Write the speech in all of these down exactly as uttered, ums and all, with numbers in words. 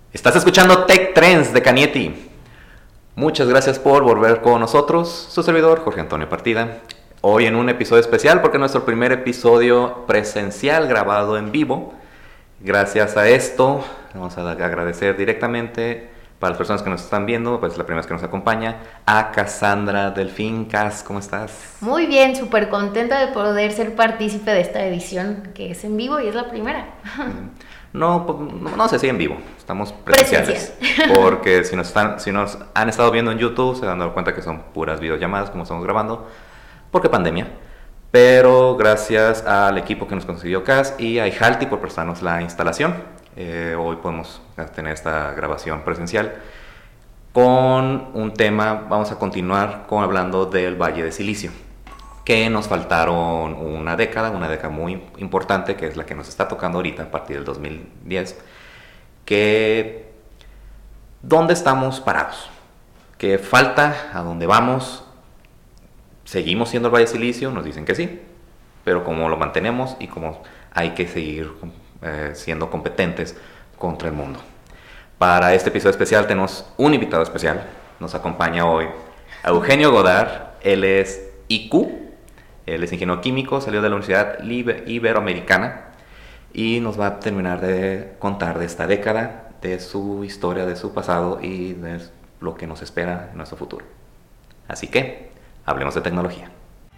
Estás escuchando Tech Trends de Canieti. Muchas gracias por volver con nosotros, su servidor Jorge Antonio Partida. Hoy en un episodio especial porque es nuestro primer episodio presencial grabado en vivo. Gracias a esto, vamos a agradecer directamente para las personas que nos están viendo, pues la primera vez que nos acompaña, a Cassandra Delfín. Cas, ¿cómo estás? Muy bien, súper contenta de poder ser partícipe de esta edición que es en vivo y es la primera. No, no, no sé si en vivo, estamos presenciales. Presencial. Porque si nos, están, si nos han estado viendo en YouTube, se han dado cuenta que son puras videollamadas como estamos grabando, porque pandemia. Pero gracias al equipo que nos consiguió Cas y a Ihalti por prestarnos la instalación. Eh, hoy podemos tener esta grabación presencial con un tema. Vamos a continuar con hablando del Valle de Silicio, que nos faltaron una década, una década muy importante, que es la que nos está tocando ahorita a partir del dos mil diez, que ¿dónde estamos parados? ¿Qué falta? ¿A dónde vamos? ¿Seguimos siendo el Valle de Silicio? Nos dicen que sí, pero ¿cómo lo mantenemos y cómo hay que seguir eh, siendo competentes contra el mundo? Para este episodio especial tenemos un invitado especial. Nos acompaña hoy Eugenio Godard. Él es I Q. Él es ingeniero químico, salió de la Universidad Iberoamericana y nos va a terminar de contar de esta década, de su historia, de su pasado y de lo que nos espera en nuestro futuro. Así que, hablemos de tecnología.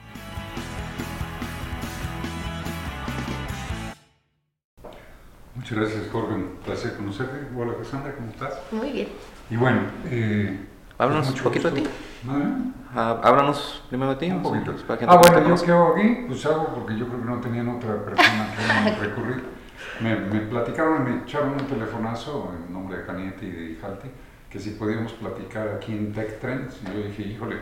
Muchas gracias, Jorge. Un placer conocerte. Hola, Cassandra, ¿cómo estás? Muy bien. Y bueno, eh, háblanos un poquito de ti. ¿No? Ah, háblanos primero de ti, un, un poquito. poquito. Ah, bueno, ¿yo qué hago aquí? Pues hago porque yo creo que no tenían otra persona que recurrir. Me, me platicaron, me echaron un telefonazo en nombre de Canieti y de Ihalti, que si podíamos platicar aquí en Tech Trends. Y yo dije, híjole,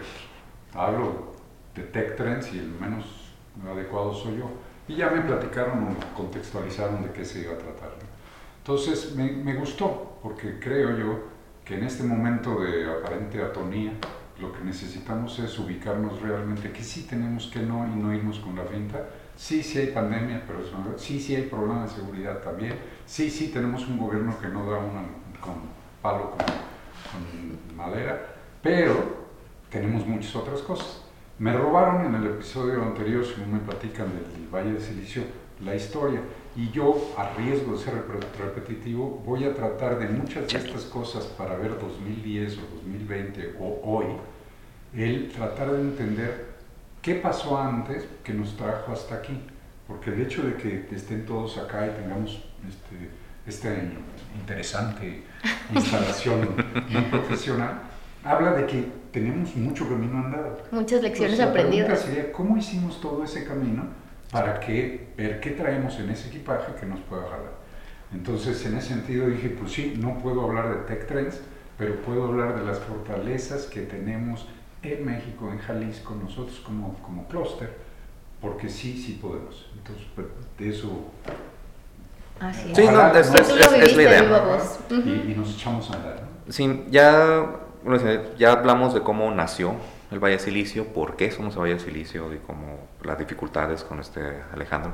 hablo de Tech Trends y el menos adecuado soy yo. Y ya me platicaron o contextualizaron de qué se iba a tratar, ¿no? Entonces me, me gustó, porque creo yo que en este momento de aparente atonía, lo que necesitamos es ubicarnos realmente, que sí tenemos que no y no irnos con la finta. Sí, sí hay pandemia, pero eso, sí, sí hay problemas de seguridad también. Sí, sí tenemos un gobierno que no da una con palo con, con madera, pero tenemos muchas otras cosas. Me robaron en el episodio anterior, según me platican del Valle de Silicio, la historia. Y yo, a riesgo de ser repetitivo, voy a tratar de muchas de estas cosas para ver dos mil diez o dos mil veinte o hoy, el tratar de entender qué pasó antes que nos trajo hasta aquí. Porque el hecho de que estén todos acá y tengamos este, esta interesante instalación muy profesional, habla de que tenemos mucho camino andado. Muchas lecciones Entonces, aprendidas. La pregunta sería, ¿cómo hicimos todo ese camino para que, ver qué traemos en ese equipaje que nos pueda jalar? Entonces, en ese sentido dije, pues sí, no puedo hablar de Tech Trends, pero puedo hablar de las fortalezas que tenemos en México, en Jalisco, nosotros como, como clúster, porque sí, sí podemos. Entonces, de eso... Así es. Sí, no, es, es, es, es la idea. Y, y nos echamos a andar, ¿no? Sí, ya, ya hablamos de cómo nació el Valle de Silicio, por qué somos el Valle de Silicio y cómo las dificultades con este Alejandro.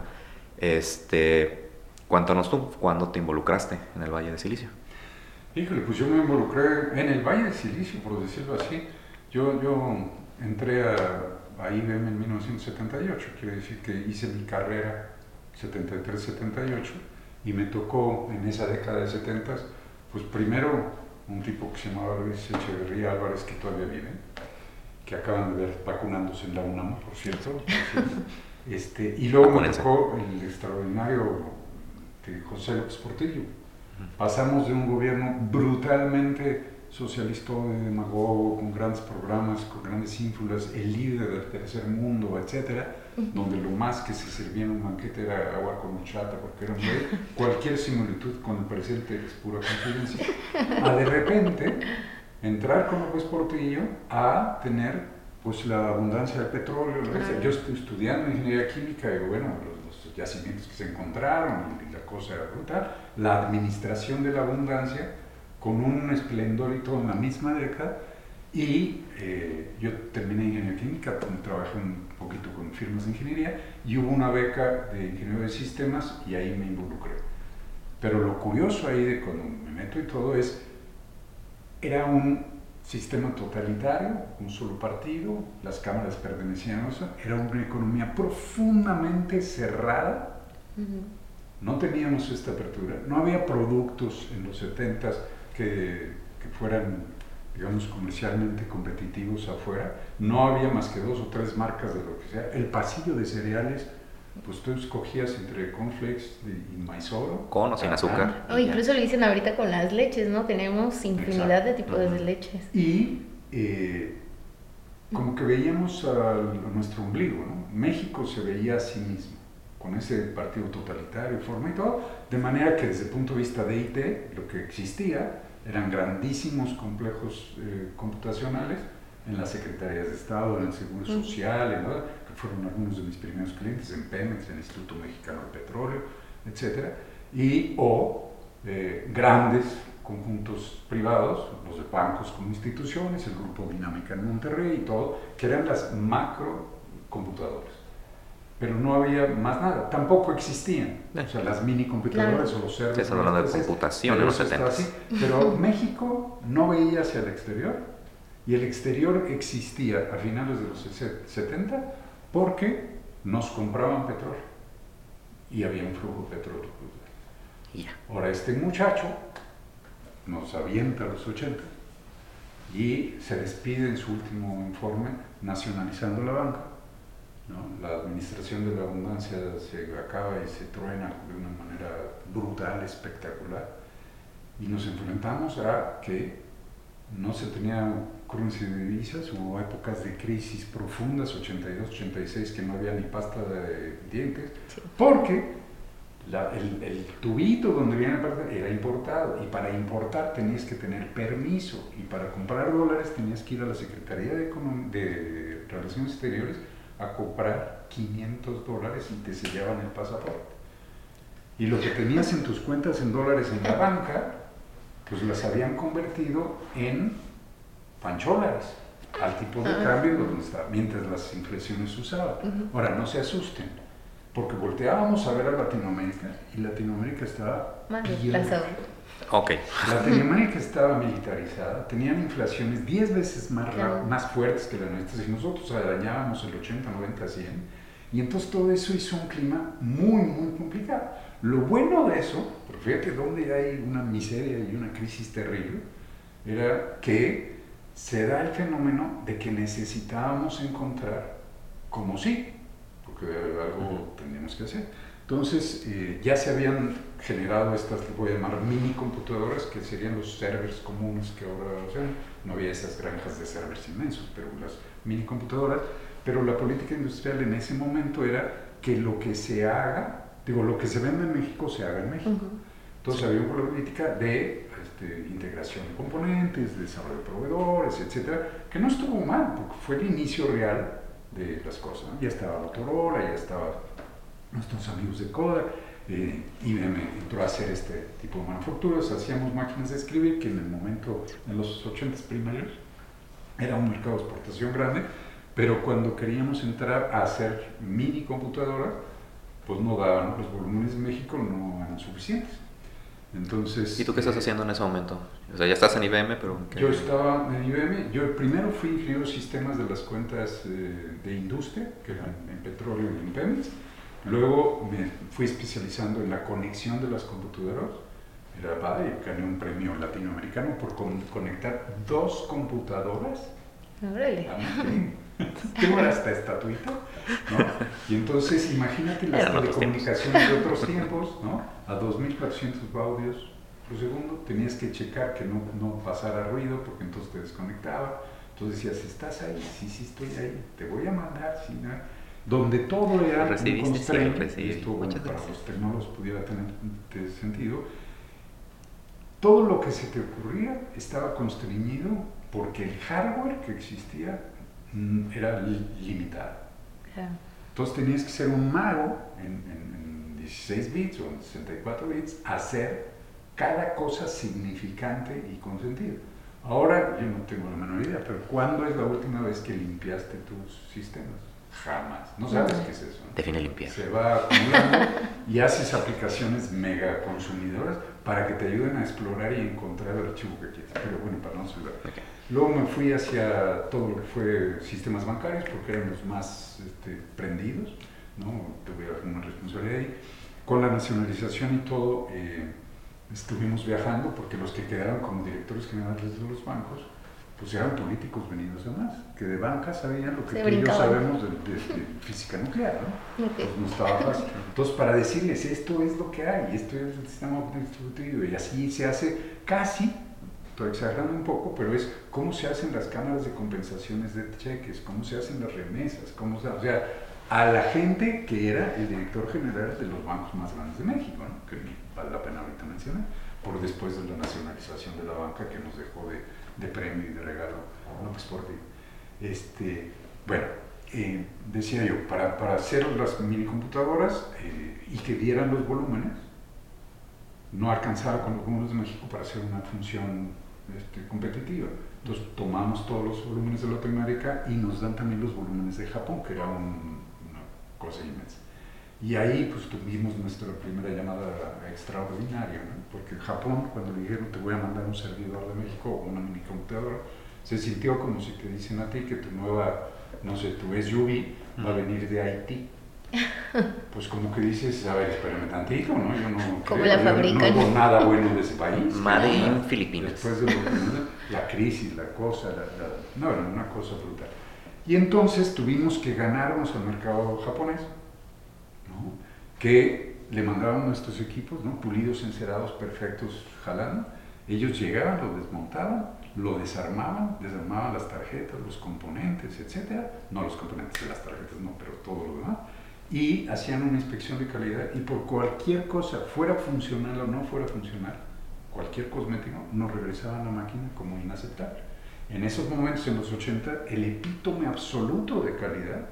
Este, cuéntanos tú, ¿cuándo te involucraste en el Valle de Silicio? Híjole, pues yo me involucré en el Valle de Silicio, por decirlo así. Yo, yo entré a, a I B M en mil novecientos setenta y ocho, quiere decir que hice mi carrera setenta y tres setenta y ocho, y me tocó en esa década de setenta, pues primero un tipo que se llamaba Luis Echeverría Álvarez, que todavía vive, que acaban de ver vacunándose en la UNAM, por cierto. Por cierto. Este, y luego me tocó el extraordinario de José López Portillo. Pasamos de un gobierno brutalmente socialista, de demagogo, con grandes programas, con grandes ínfulas, el líder del tercer mundo, etcétera, donde lo más que se servía en un banquete era agua con horchata, porque era un rey. Cualquier similitud con el presente es pura coincidencia. A de repente entrar con López Portillo a tener pues la abundancia de petróleo. Uh-huh. Yo estoy estudiando ingeniería química y bueno, los, los yacimientos que se encontraron y la cosa era brutal. La administración de la abundancia con un esplendor y todo en la misma década. Y eh, yo terminé ingeniería química, trabajé un poquito con firmas de ingeniería y hubo una beca de ingeniero de sistemas y ahí me involucré. Pero lo curioso ahí de cuando me meto y todo es, era un sistema totalitario, un solo partido, las cámaras pertenecían a eso, era una economía profundamente cerrada, uh-huh. No teníamos esta apertura, no había productos en los setentas que, que fueran, digamos, comercialmente competitivos afuera, no había más que dos o tres marcas de lo que sea, el pasillo de cereales, pues tú escogías entre cornflakes y maizoro. Con o sin azúcar. O incluso lo dicen ahorita con las leches, ¿no? Tenemos infinidad Exacto. de tipos uh-huh. de leches. Y eh, como que veíamos a, a nuestro ombligo, ¿no? México se veía a sí mismo, con ese partido totalitario, forma y todo, de manera que desde el punto de vista de I T, lo que existía eran grandísimos complejos eh, computacionales en las secretarías de Estado, en el Seguro uh-huh. Social, en, ¿no? que fueron algunos de mis primeros clientes, en Pemex, en el Instituto Mexicano de Petróleo, etcétera, y o eh, grandes conjuntos privados, los de bancos como instituciones, el Grupo Dinámica en Monterrey y todo, que eran las macrocomputadoras. Pero no había más nada, tampoco existían, o sea, las mini computadoras claro. o los servers. Estás hablando de computación en los setenta. Pero México no veía hacia el exterior, y el exterior existía a finales de los setenta porque nos compraban petróleo y había un flujo de petróleo. Yeah. Ahora este muchacho nos avienta a los ochenta y se despide en su último informe nacionalizando la banca, ¿no? La administración de la abundancia se acaba y se truena de una manera brutal, espectacular, y nos enfrentamos a que no se tenía currency de divisas, hubo épocas de crisis profundas, ochenta y dos, ochenta y seis, que no había ni pasta de dientes, sí. porque la, el, el tubito donde viene la pasta era importado, y para importar tenías que tener permiso, y para comprar dólares tenías que ir a la Secretaría de, Econom- de Relaciones Exteriores a comprar quinientos dólares y te sellaban el pasaporte. Y lo que tenías en tus cuentas en dólares en la banca, pues las habían convertido en pancholares, al tipo de cambio donde estaba, mientras las inflaciones se usaban. Uh-huh. Ahora, no se asusten, porque volteábamos a ver a Latinoamérica y Latinoamérica estaba desplazada. Okay. Latinoamérica estaba militarizada, tenían inflaciones diez veces más, claro. más fuertes que las nuestras y nosotros arañábamos el ochenta, noventa, cien, y entonces todo eso hizo un clima muy, muy complicado. Lo bueno de eso, pero fíjate donde hay una miseria y una crisis terrible, era que se da el fenómeno de que necesitábamos encontrar como sí, porque algo uh-huh. teníamos que hacer. Entonces eh, ya se habían generado estas, que voy a llamar mini computadoras, que serían los servers comunes que ahora, o sea, no había esas granjas de servers inmensos, pero las mini computadoras, pero la política industrial en ese momento era que lo que se haga, digo, lo que se vende en México se haga en México. Uh-huh. Entonces sí. había una política de este, integración de componentes, de desarrollo de proveedores, etcétera, que no estuvo mal, porque fue el inicio real de las cosas, ¿no? Ya estaba Motorola, ya estaba nuestros amigos de Kodak, eh, I B M entró a hacer este tipo de manufacturas, hacíamos máquinas de escribir, que en el momento, en los ochentas primeros, era un mercado de exportación grande, pero cuando queríamos entrar a hacer mini computadoras, pues no daban, los volúmenes de México no eran suficientes. Entonces, ¿y tú qué estás eh, haciendo en ese momento? O sea, ya estás en I B M, pero... ¿qué? Yo estaba en I B M, yo primero fui ingeniero de sistemas de las cuentas eh, de industria, que eran en petróleo y en Pemex. Luego me fui especializando en la conexión de las computadoras. Era padre, gané un premio latinoamericano por con, conectar dos computadoras. ¡Órale! Tengo hasta estatuita, ¿no? Y entonces imagínate las Eran telecomunicaciones de otros tiempos, ¿no? A dos mil cuatrocientos baudios por segundo, tenías que checar que no, no pasara ruido porque entonces te desconectaba. Entonces decías, ¿estás ahí? Sí, sí estoy ahí, te voy a mandar, sí, ¿no? Donde todo era un constraint, sí, esto bueno, para los tecnólogos pudiera tener sentido, todo lo que se te ocurría estaba constreñido porque el hardware que existía mm, era li limitado. Yeah. Entonces tenías que ser un mago en, en, en dieciséis bits o en sesenta y cuatro bits, hacer cada cosa significante y con sentido. Ahora yo no tengo la menor idea, pero ¿cuándo es la última vez que limpiaste tus sistemas? Jamás. No sabes qué es eso, ¿no? Define limpiar. Se va acumulando y haces aplicaciones mega consumidoras para que te ayuden a explorar y encontrar el archivo que quieres. Pero bueno, para no subir. Okay. Luego me fui hacia todo lo que fue sistemas bancarios, porque eran los más este, prendidos, ¿no? Tuve una responsabilidad ahí. Con la nacionalización y todo, eh, estuvimos viajando, porque los que quedaron como directores generales de los bancos, pues eran políticos venidos de más, que de banca sabían lo que tú y yo sabemos de, de, de física nuclear, ¿no? Okay. Pues no estaba fácil. Entonces, para decirles, esto es lo que hay, esto es el sistema distributivo, y así se hace casi, estoy exagerando un poco, pero es cómo se hacen las cámaras de compensaciones de cheques, cómo se hacen las remesas, cómo se, o sea, a la gente que era el director general de los bancos más grandes de México, ¿no? Que vale la pena ahorita mencionar, por después de la nacionalización de la banca que nos dejó de, de premio y de regalo López Portillo. Este, bueno, eh, decía yo, para, para hacer las minicomputadoras eh, y que dieran los volúmenes, no alcanzaba con los volúmenes de México para hacer una función este, competitiva. Entonces tomamos todos los volúmenes de Latinoamérica y nos dan también los volúmenes de Japón, que era un, una cosa inmensa. Y ahí pues tuvimos nuestra primera llamada extraordinaria, ¿no? Porque Japón, cuando le dijeron te voy a mandar un servidor de México o una minicomputadora, se sintió como si te dicen a ti que tu nueva, no sé, tu S U V va a venir de Haití. Pues como que dices, a ver, espérame tantito, ¿no? Yo no ¿Cómo la fabrican? No hubo nada bueno de ese país. Made in Filipinas. Después de lo que, la crisis, la cosa, la, la, no, era una cosa brutal. Y entonces tuvimos que ganarnos al mercado japonés, ¿no? Que le mandaban nuestros equipos, ¿no? Pulidos, encerados, perfectos, jalando. Ellos llegaban, lo desmontaban, lo desarmaban, desarmaban las tarjetas, los componentes, etcétera. No los componentes de las tarjetas, no, pero todo lo demás. Y hacían una inspección de calidad y por cualquier cosa, fuera funcional o no fuera funcional, cualquier cosmético, nos regresaban la máquina como inaceptable. En esos momentos, en los ochenta, el epítome absoluto de calidad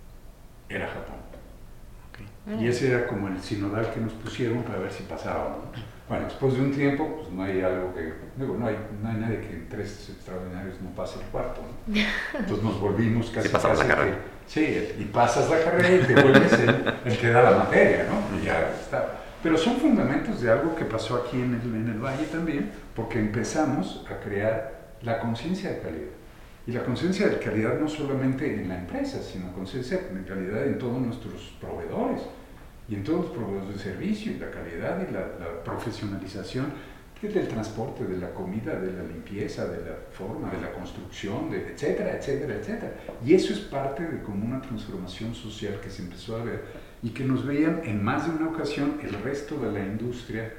era Japón. Okay. Y ese era como el sinodal que nos pusieron para ver si pasaba, ¿no? Bueno, después de un tiempo, pues no hay algo que, digo, no hay, no hay nadie que en tres extraordinarios no pase el cuarto, ¿no? Entonces nos volvimos casi... Sí, pasamos casi la carrera. Que, sí, y pasas la carrera y te vuelves el, el que da la materia, ¿no? Y ya está. Pero son fundamentos de algo que pasó aquí en el, en el Valle también, porque empezamos a crear la conciencia de calidad. Y la conciencia de calidad no solamente en la empresa, sino conciencia de calidad en todos nuestros proveedores y en todos los proveedores de servicio, y la calidad y la, la profesionalización del transporte, de la comida, de la limpieza, de la forma, de la construcción, de etcétera, etcétera, etcétera. Y eso es parte de como una transformación social que se empezó a ver y que nos veían en más de una ocasión el resto de la industria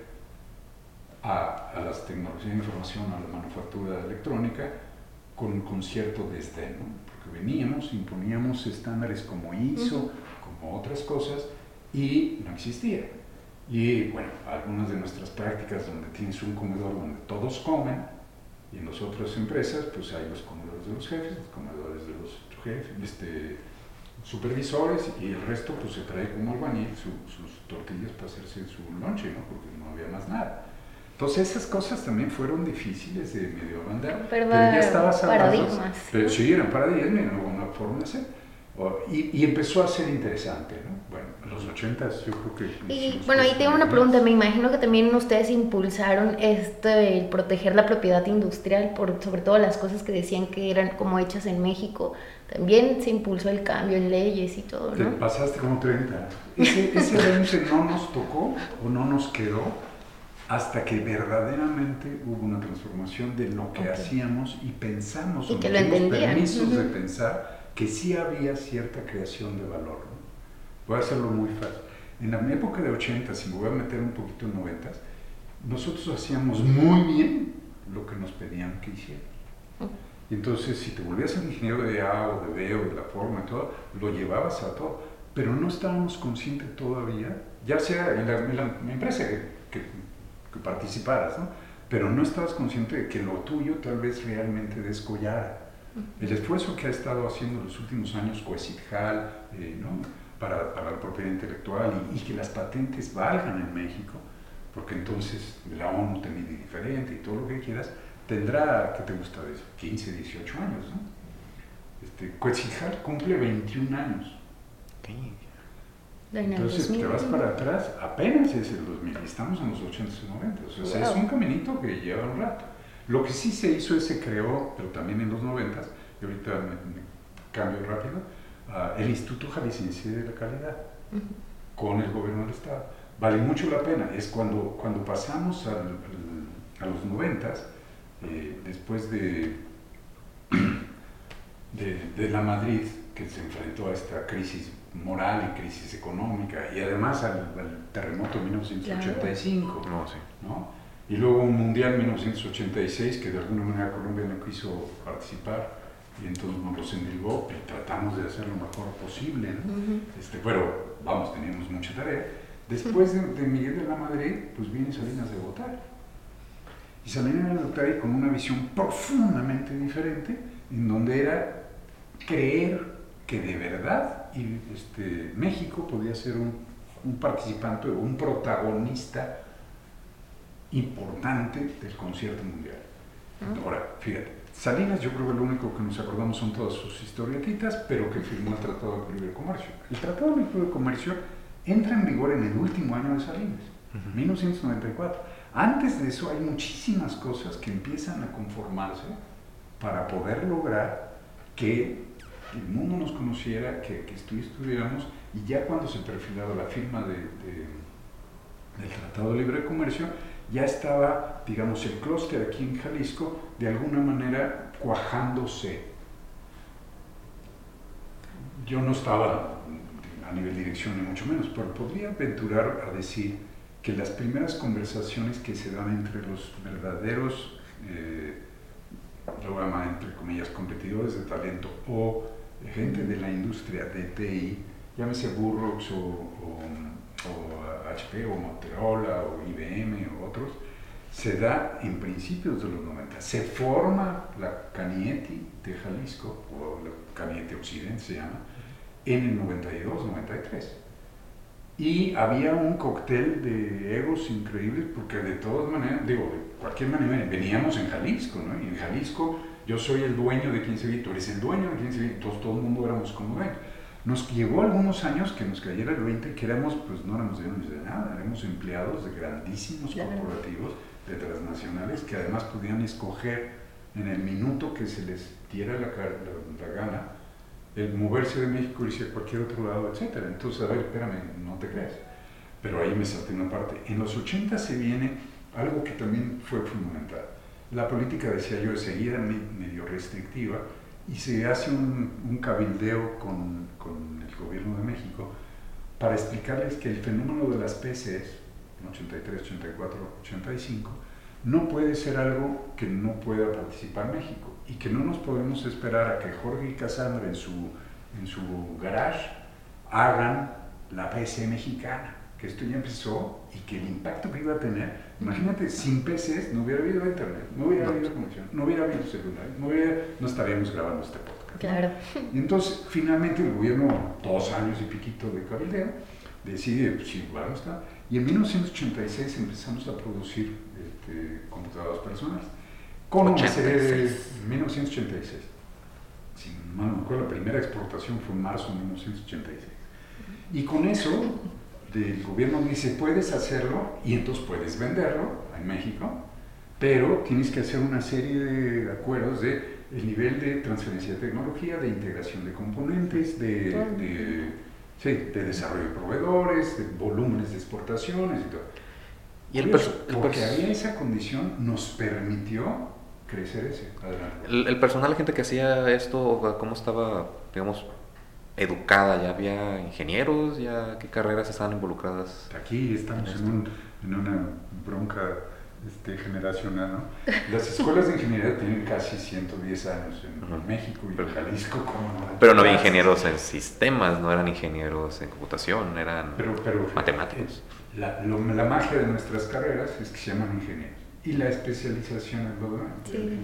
a, a las tecnologías de información, a la manufactura electrónica, con, con cierto desdén, ¿no? Porque veníamos, imponíamos estándares como I S O, uh-huh. como otras cosas, y no existía. Y bueno, algunas de nuestras prácticas donde tienes un comedor donde todos comen, y en las otras empresas pues hay los comedores de los jefes, los comedores de los jefes, este, supervisores, y el resto pues se trae como albañil su, sus tortillas para hacerse su lonche, ¿no? Porque no había más nada. Entonces esas cosas también fueron difíciles de medio mandar, pero ya estabas hablando, paradigmas. Pero sí, eran paradigmas, no una forma de hacer. Y, y empezó a ser interesante, ¿no? Bueno, en los ochentas yo creo que... Y bueno, ahí tengo una pregunta, me imagino que también ustedes impulsaron este, el proteger la propiedad industrial, por sobre todo las cosas que decían que eran como hechas en México, también se impulsó el cambio en leyes y todo, ¿no? Te pasaste como treinta. Ese, ese veinte no nos tocó o no nos quedó hasta que verdaderamente hubo una transformación de lo que okay. hacíamos y pensamos, y que lo entendían. Permisos uh-huh. de pensar que sí había cierta creación de valor, ¿no? Voy a hacerlo muy fácil. En la época de ochenta, si me voy a meter un poquito en noventas, nosotros hacíamos muy bien lo que nos pedían que hiciéramos. Y entonces, si te volvías el ingeniero de A o de B o de la forma y todo, lo llevabas a todo. Pero no estábamos conscientes todavía, ya sea en la, en la, en la empresa que, que, que participaras, ¿no? Pero no estabas consciente de que lo tuyo tal vez realmente descollara. El esfuerzo que ha estado haciendo los últimos años Coecitjal, eh, ¿no? para, para la propiedad intelectual y, y que las patentes valgan en México, porque entonces la ONU te mide diferente y todo lo que quieras, tendrá, ¿qué te gusta de eso? quince, dieciocho años, ¿no? Este, Cuetzical cumple veintiún años. Okay. Entonces te vas para atrás, apenas es el dos mil, estamos en los ochentas y noventas, o sea, wow. Es un caminito que lleva un rato. Lo que sí se hizo es se creó, pero también en los noventas, y ahorita me, me cambio rápido, uh, el Instituto Jalisciense de la Calidad, uh-huh. con el gobierno del estado. Vale mucho la pena, es cuando, cuando pasamos al, al, a los noventas, eh, después de, de, de la Madrid, que se enfrentó a esta crisis moral y crisis económica, y además al, al terremoto de mil novecientos ochenta y cinco, claro. no, sí. ¿no? Y luego un mundial en mil novecientos ochenta y seis, que de alguna manera Colombia no quiso participar, y entonces nos los endilgó, y tratamos de hacer lo mejor posible, ¿no? Uh-huh. este, pero vamos, teníamos mucha tarea. Después de, de Miguel de la Madrid, pues viene Salinas de Gortari. Y Salinas de Gortari con una visión profundamente diferente, en donde era creer que de verdad y, este, México podía ser un, un participante o un protagonista importante del concierto mundial. Uh-huh. Ahora, fíjate, Salinas, yo creo que lo único que nos acordamos son todas sus historietitas, pero que firmó el Tratado de Libre Comercio. El Tratado de Libre Comercio entra en vigor en el último año de Salinas, uh-huh. mil novecientos noventa y cuatro. Antes de eso hay muchísimas cosas que empiezan a conformarse para poder lograr que el mundo nos conociera, que, que estuviéramos, y ya cuando se perfilaba la firma de, de, del Tratado de Libre Comercio, ya estaba, digamos, el clúster aquí en Jalisco, de alguna manera cuajándose. Yo no estaba a nivel dirección ni mucho menos, pero podría aventurar a decir que las primeras conversaciones que se dan entre los verdaderos, eh, lo voy a llamar entre comillas, competidores de talento o gente de la industria de T I, llámese Burroughs o, o, o H P o Motorola o I B M o otros, se da en principios de los noventa. Se forma la Canieti de Jalisco, o la Canieti Occidente se llama, en el noventa y dos, noventa y tres. Y había un cóctel de egos increíbles, porque de todas maneras, digo, de cualquier manera, veníamos en Jalisco, ¿no? Y en Jalisco yo soy el dueño de quince Vive, tú eres el dueño de quince Vive, entonces todo el mundo éramos como dueños. Nos llevó algunos años que nos cayera el veinte, que éramos, pues no éramos dueños de nada, éramos empleados de grandísimos corporativos, de transnacionales, que además podían escoger en el minuto que se les diera la, la, la gana, el moverse de México y irse a cualquier otro lado, etcétera. Entonces, a ver, espérame, no te creas. Pero ahí me salté una parte. En los ochenta se viene algo que también fue fundamental. La política, decía yo, seguía medio restrictiva y se hace un, un cabildeo con, con el gobierno de México para explicarles que el fenómeno de las P C Es, en ochenta y tres, ochenta y cuatro, ochenta y cinco, no puede ser algo que no pueda participar México y que no nos podemos esperar a que Jorge y Cassandra en su, en su garage hagan la P C mexicana, que esto ya empezó y que el impacto que iba a tener, imagínate, sin P C Es no hubiera habido internet, no hubiera habido conexión, no hubiera habido celular, no, hubiera, no estaríamos grabando este podcast. Claro. Y entonces, finalmente, el gobierno, dos años y piquito de cabildeo, decide, pues sí, bueno, está. Y en mil novecientos ochenta y seis empezamos a producir este, computadoras personales. Con una serie de mil novecientos ochenta y seis. Si mal no me acuerdo, la primera exportación fue en marzo de mil novecientos ochenta y seis. Y con eso, el gobierno dice, puedes hacerlo y entonces puedes venderlo en México, pero tienes que hacer una serie de acuerdos de el nivel de transferencia de tecnología, de integración de componentes, de, de, sí, de desarrollo de proveedores, de volúmenes de exportaciones y todo. Y el Curioso, el porque había esa condición, nos permitió crecer ese. Adelante. El, el personal, la gente que hacía esto, ¿cómo estaba, digamos, educada? ¿Ya había ingenieros? ¿Ya qué carreras estaban involucradas? Aquí estamos en, en, un, en una bronca este, generacional, ¿no? Las escuelas de ingeniería tienen casi ciento diez años en uh-huh. México y en Jalisco. Como no, pero no había ingenieros en sistemas, no eran ingenieros en computación, eran pero, pero, matemáticos. La, lo, la magia de nuestras carreras es que se llaman ingenieros y la especialización es lo demás. Sí,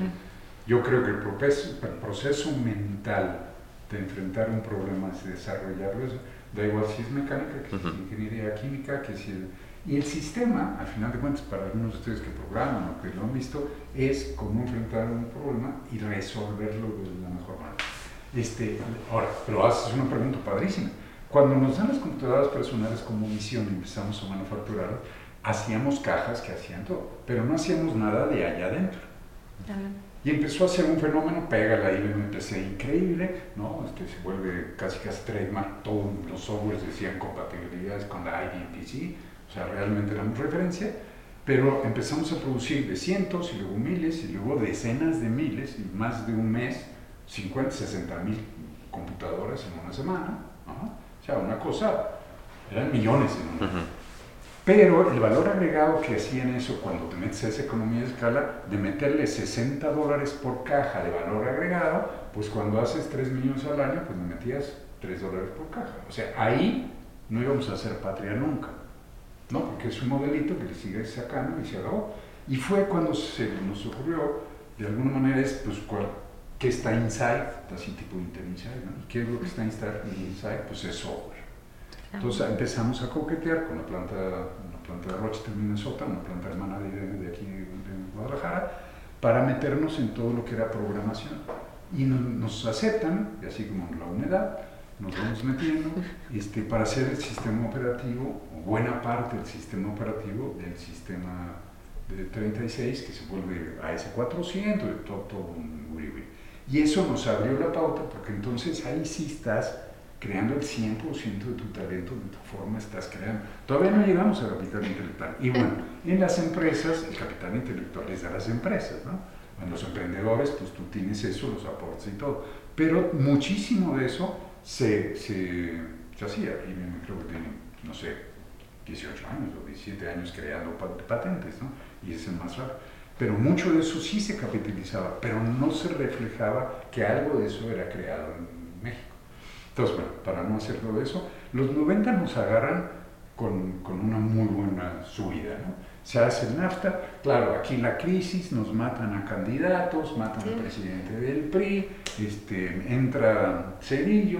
yo creo que el proceso, el proceso mental de enfrentar un problema es desarrollarlo, da igual si es mecánica, que uh-huh. si es ingeniería química, que si es... Y el sistema, al final de cuentas, para algunos de ustedes que programan o que lo han visto, es cómo enfrentar un problema y resolverlo de la mejor manera. Este, ahora, pero haces una pregunta padrísima. Cuando nos dan las computadoras personales como misión y empezamos a manufacturar, hacíamos cajas que hacían todo, pero no hacíamos nada de allá adentro. Y empezó a ser un fenómeno, pega la I B M P C increíble, ¿no? Este, se vuelve casi casi trademark, todos los softwares decían compatibilidades con la I B M P C, o sea, realmente éramos referencia, pero empezamos a producir de cientos y luego miles y luego decenas de miles y más de un mes, cincuenta, sesenta mil computadoras en una semana, ¿no? O sea, una cosa, eran millones en una. Uh-huh. Pero el valor agregado que hacían eso cuando te metes a esa economía de escala, de meterle sesenta dólares por caja de valor agregado, pues cuando haces tres millones al año, pues me metías tres dólares por caja. O sea, ahí no íbamos a hacer patria nunca, ¿no? Porque es un modelito que le sigue sacando y se acabó. Y fue cuando se nos ocurrió, de alguna manera, es, pues, cuál, ¿qué está inside? Así tipo Intel Inside, ¿no? ¿Qué es lo que está inside? Pues es software. Entonces empezamos a coquetear con la planta, una planta de Rochester, Minnesota, una planta hermana de, de aquí de Guadalajara, para meternos en todo lo que era programación. Y nos, nos aceptan, y así como la humedad, nos vamos metiendo este, para hacer el sistema operativo, o buena parte del sistema operativo del sistema de treinta y seis, que se vuelve A S cuatrocientos, y todo, todo un wiri-wiri. Y eso nos abrió la pauta, porque entonces ahí sí estás creando el cien por ciento de tu talento, de tu forma estás creando. Todavía no llegamos al capital intelectual. Y bueno, en las empresas, el capital intelectual es de las empresas, ¿no? En los emprendedores, pues tú tienes eso, los aportes y todo. Pero muchísimo de eso se, se, se hacía. Y me creo que tiene, no sé, dieciocho años o diecisiete años creando patentes, ¿no? Y es el más raro. Pero mucho de eso sí se capitalizaba, pero no se reflejaba que algo de eso era creado en México. Entonces, bueno, para no hacer todo eso, los noventa nos agarran con, con una muy buena subida, ¿no? Se hace el NAFTA, claro, aquí la crisis, nos matan a candidatos, matan sí. al presidente del P R I, este, entra Zedillo,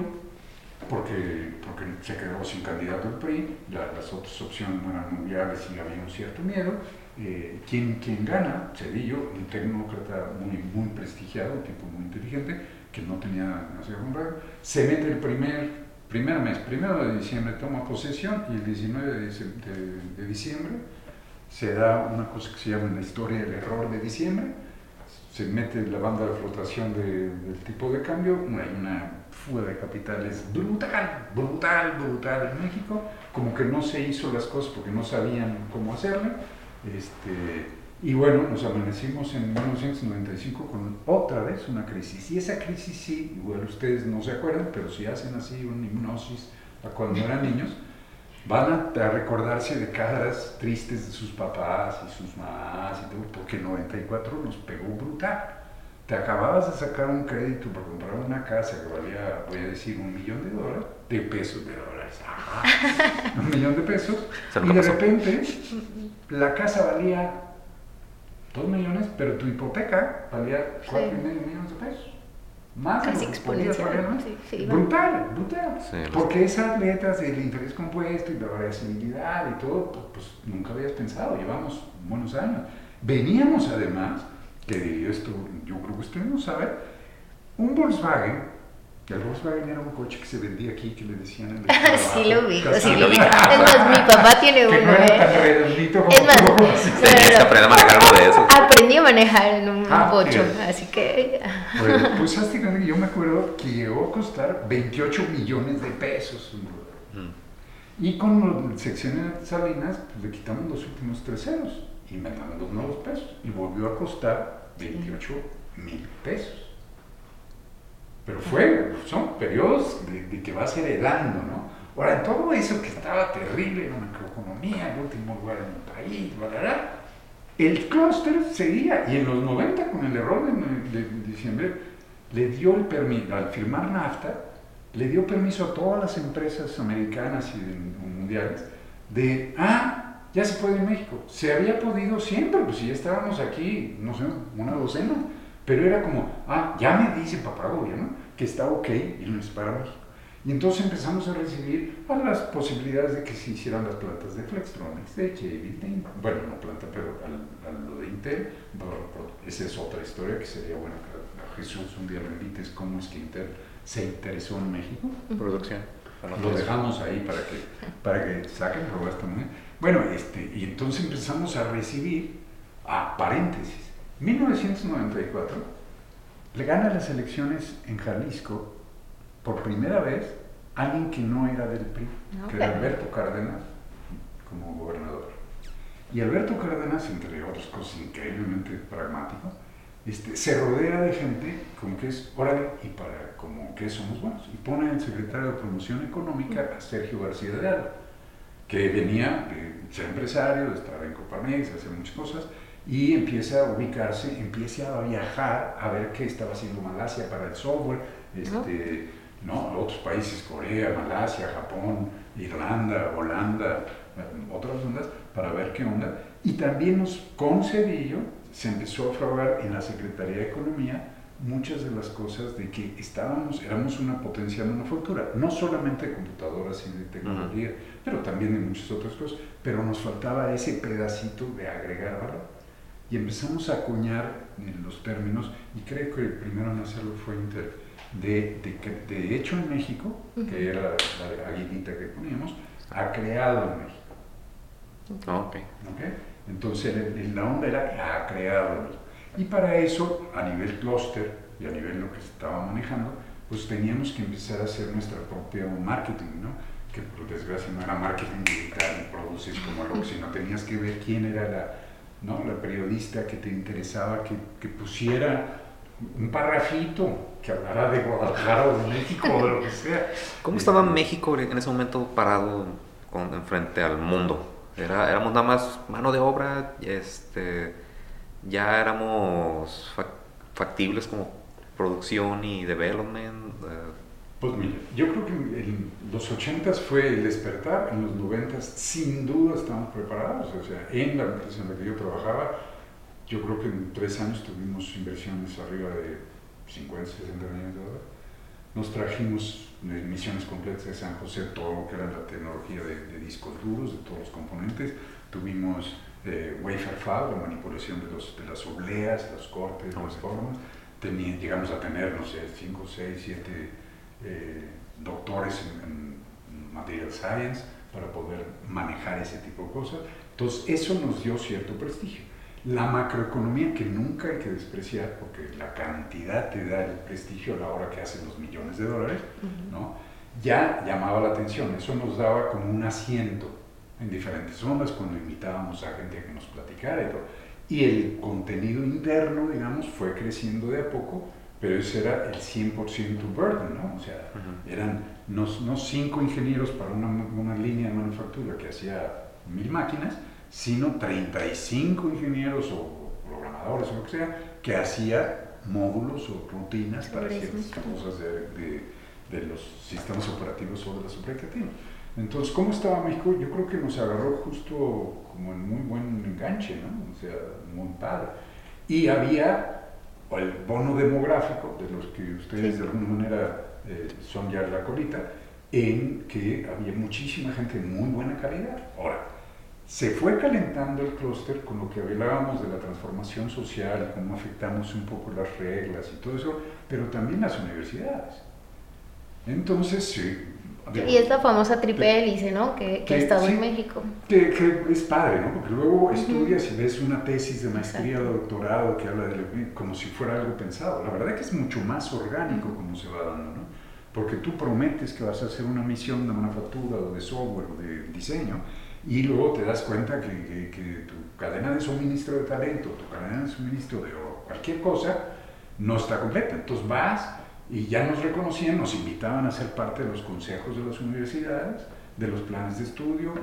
porque, porque se quedó sin candidato el P R I, la, las otras opciones no eran muy viables y había un cierto miedo. Eh, ¿quién, ¿Quién gana? Zedillo, un tecnócrata muy, muy prestigiado, un tipo muy inteligente, que no tenía demasiado comprado, se mete el primer, primer mes, primero de diciembre toma posesión y el diecinueve de, de, de diciembre se da una cosa que se llama en la historia el error de diciembre, se mete la banda de flotación de, del tipo de cambio, hay una fuga de capitales brutal, brutal, brutal en México, como que no se hizo las cosas porque no sabían cómo hacerle, este, y bueno, nos amanecimos en mil novecientos noventa y cinco con otra vez una crisis. Y esa crisis sí, igual ustedes no se acuerdan, pero si hacen así una hipnosis a cuando eran niños, van a, a recordarse de caras tristes de sus papás y sus mamás y todo, porque el noventa y cuatro nos pegó brutal. Te acababas de sacar un crédito para comprar una casa que valía, voy a decir, un millón de dólares, de pesos, de dólares, ajá, un millón de pesos, y de repente la casa valía dos millones, pero tu hipoteca valía cuatro sí. y medio millones de pesos. Más casi de lo que podías pagar, ¿no? Sí, sí, brutal, brutal. Sí, porque esas letras del interés compuesto y la variabilidad y todo, pues, pues nunca habías pensado, llevamos buenos años. Veníamos además, que esto yo creo que ustedes no saben, un Volkswagen. El Volkswagen era un coche que se vendía aquí, que le decían en el trabajo. Sí lo vi, Casi sí lo vi. Es más, mi papá tiene uno, que no era ¿eh? tan redondito como Es más, tú. Tenías que aprender a manejar uno de esos. Aprendí a manejar en un Ah, bocho, bien. así que... Bueno, pues hasta que yo me acuerdo que llegó a costar veintiocho millones de pesos. Mm. Y con la sección de Salinas, pues le quitamos los últimos tres ceros y me dan los nuevos pesos. Y volvió a costar veintiocho mil pesos. Pero fue, son periodos de, de que vas heredando, ¿no? Ahora, en todo eso que estaba terrible, la macroeconomía, el último lugar en el país, bla, bla, bla, el clúster seguía, y en los noventa, con el error de, de, de diciembre, le dio el permiso, al firmar NAFTA, le dio permiso a todas las empresas americanas y de, mundiales de, ah, ya se puede en México. Se había podido siempre, pues si ya estábamos aquí, no sé, una docena. Pero era como, ah, ya me dice papá gobierno que está ok y no es para México. Y entonces empezamos a recibir a las posibilidades de que se hicieran las plantas de Flextronics, de Jabil, de Intel. Bueno, no planta, pero a, a lo de Intel, esa es otra historia que sería buena que Jesús un día lo invites, cómo es que Intel se interesó en México. Producción. Lo dejamos ahí para que, para que saquen, pero está muy bien. Bueno, este, y entonces empezamos a recibir, a paréntesis, mil novecientos noventa y cuatro, le gana las elecciones en Jalisco por primera vez alguien que no era del P R I, okay. que era Alberto Cárdenas como gobernador. Y Alberto Cárdenas, entre otras cosas increíblemente pragmático, este, se rodea de gente como que es, órale, y para como que somos buenos. Y pone al secretario de Promoción Económica a Sergio García de Alba, que venía de ser empresario, de estar en Coparmex, de hacer muchas cosas, y empieza a ubicarse, empieza a viajar a ver qué estaba haciendo Malasia para el software, este, ¿no? Otros países, Corea, Malasia, Japón, Irlanda, Holanda, otras ondas, para ver qué onda. Y también nos, con Cedillo, se empezó a fraguar en la Secretaría de Economía muchas de las cosas de que estábamos, éramos una potencia manufactura, no solamente de computadoras y de tecnología, uh-huh. pero también de muchas otras cosas, pero nos faltaba ese pedacito de agregar valor. Y empezamos a acuñar en los términos, y creo que el primero en hacerlo fue Intel, de, de, de hecho en México, uh-huh. que era la aguilita que poníamos, ha creado en México. Oh, ok. ¿Okay? Entonces la onda era ha creado. Y para eso, a nivel clúster y a nivel lo que se estaba manejando, pues teníamos que empezar a hacer nuestro propio marketing, ¿no? Que por desgracia no era marketing digital y produces como algo, sino tenías que ver quién era la, ¿no? la periodista que te interesaba, que, que pusiera un parrafito que hablara de Guadalajara o de México o de lo que sea. ¿Cómo estaba México en ese momento parado con, en frente al mundo? Era, éramos nada más mano de obra, este, ya éramos factibles como producción y development. Uh. Pues mira, yo creo que en los ochentas fue el despertar, en los noventas sin duda estábamos preparados, o sea, en la empresa en la que yo trabajaba, yo creo que en tres años tuvimos inversiones arriba de cincuenta, sesenta millones de dólares. Nos trajimos misiones completas de San José, todo lo que era la tecnología de, de discos duros, de todos los componentes. Tuvimos eh, wafer fab, la manipulación de, los, de las obleas, los cortes, las formas. Tení, llegamos a tener, no sé, cinco, seis, siete eh, doctores en, en Material Science para poder manejar ese tipo de cosas. Entonces, eso nos dio cierto prestigio. La macroeconomía, que nunca hay que despreciar, porque la cantidad te da el prestigio a la hora que hacen los millones de dólares, uh-huh. ¿no? Ya llamaba la atención, eso nos daba como un asiento en diferentes ondas cuando invitábamos a gente a que nos platicara y todo. Y el contenido interno, digamos, fue creciendo de a poco, pero ese era el cien por ciento burden, ¿no? O sea, uh-huh. eran no, no cinco ingenieros para una, una línea de manufactura que hacía mil máquinas, sino treinta y cinco ingenieros o programadores o lo que sea, que hacía módulos o rutinas para ciertas cosas de, de, de los sistemas operativos o de las aplicativas. Entonces, ¿cómo estaba México? Yo creo que nos agarró justo como en muy buen enganche, ¿no? O sea, muy padre. Y había el bono demográfico, de los que ustedes sí. de alguna manera eh, son ya la colita, en que había muchísima gente de muy buena calidad. Ahora, se fue calentando el clúster con lo que hablábamos de la transformación social, cómo afectamos un poco las reglas y todo eso, pero también las universidades. Entonces, sí. Digo, y esta famosa triple hélice, ¿no? Que, que, que ha estado sí, en México. Que, que es padre, ¿no? Porque luego uh-huh. estudias y ves una tesis de maestría o doctorado que habla de como si fuera algo pensado. La verdad que es mucho más orgánico uh-huh. como se va dando, ¿no? Porque tú prometes que vas a hacer una misión de manufactura o de software o de diseño, y luego te das cuenta que, que, que tu cadena de suministro de talento, tu cadena de suministro de cualquier cosa, no está completa. Entonces vas y ya nos reconocían, nos invitaban a ser parte de los consejos de las universidades, de los planes de estudio,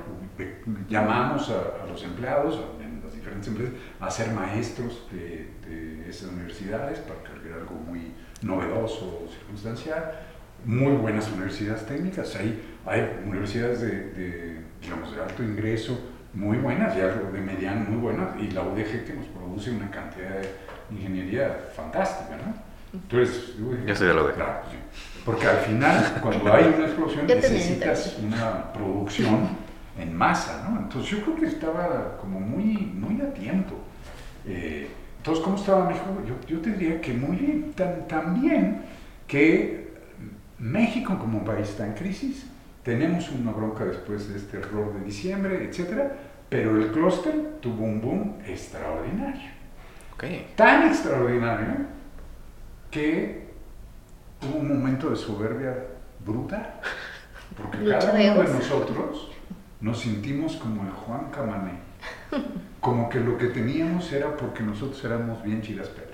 llamamos a, a los empleados en las diferentes empresas a ser maestros de, de esas universidades para que era algo muy novedoso, circunstancial. Muy buenas universidades técnicas, hay, hay universidades de, de, digamos, de alto ingreso muy buenas, ya de mediano muy buenas, y la U D G que nos produce una cantidad de ingeniería fantástica, ¿no? Entonces, yo soy de la U D G. Claro, sí. Porque al final, cuando hay una explosión, necesitas una producción en masa, ¿no? Entonces yo creo que estaba como muy, muy a tiempo. Eh, Entonces, ¿cómo estaba México? Yo, yo te diría que muy bien, tan, tan bien que México como país está en crisis, tenemos una bronca después de este error de diciembre, etcétera, pero el clúster tuvo un boom extraordinario. Okay. Tan extraordinario que hubo un momento de soberbia brutal, porque cada uno de nosotros nos sentimos como el Juan Camané, como que lo que teníamos era porque nosotros éramos bien chidasperas.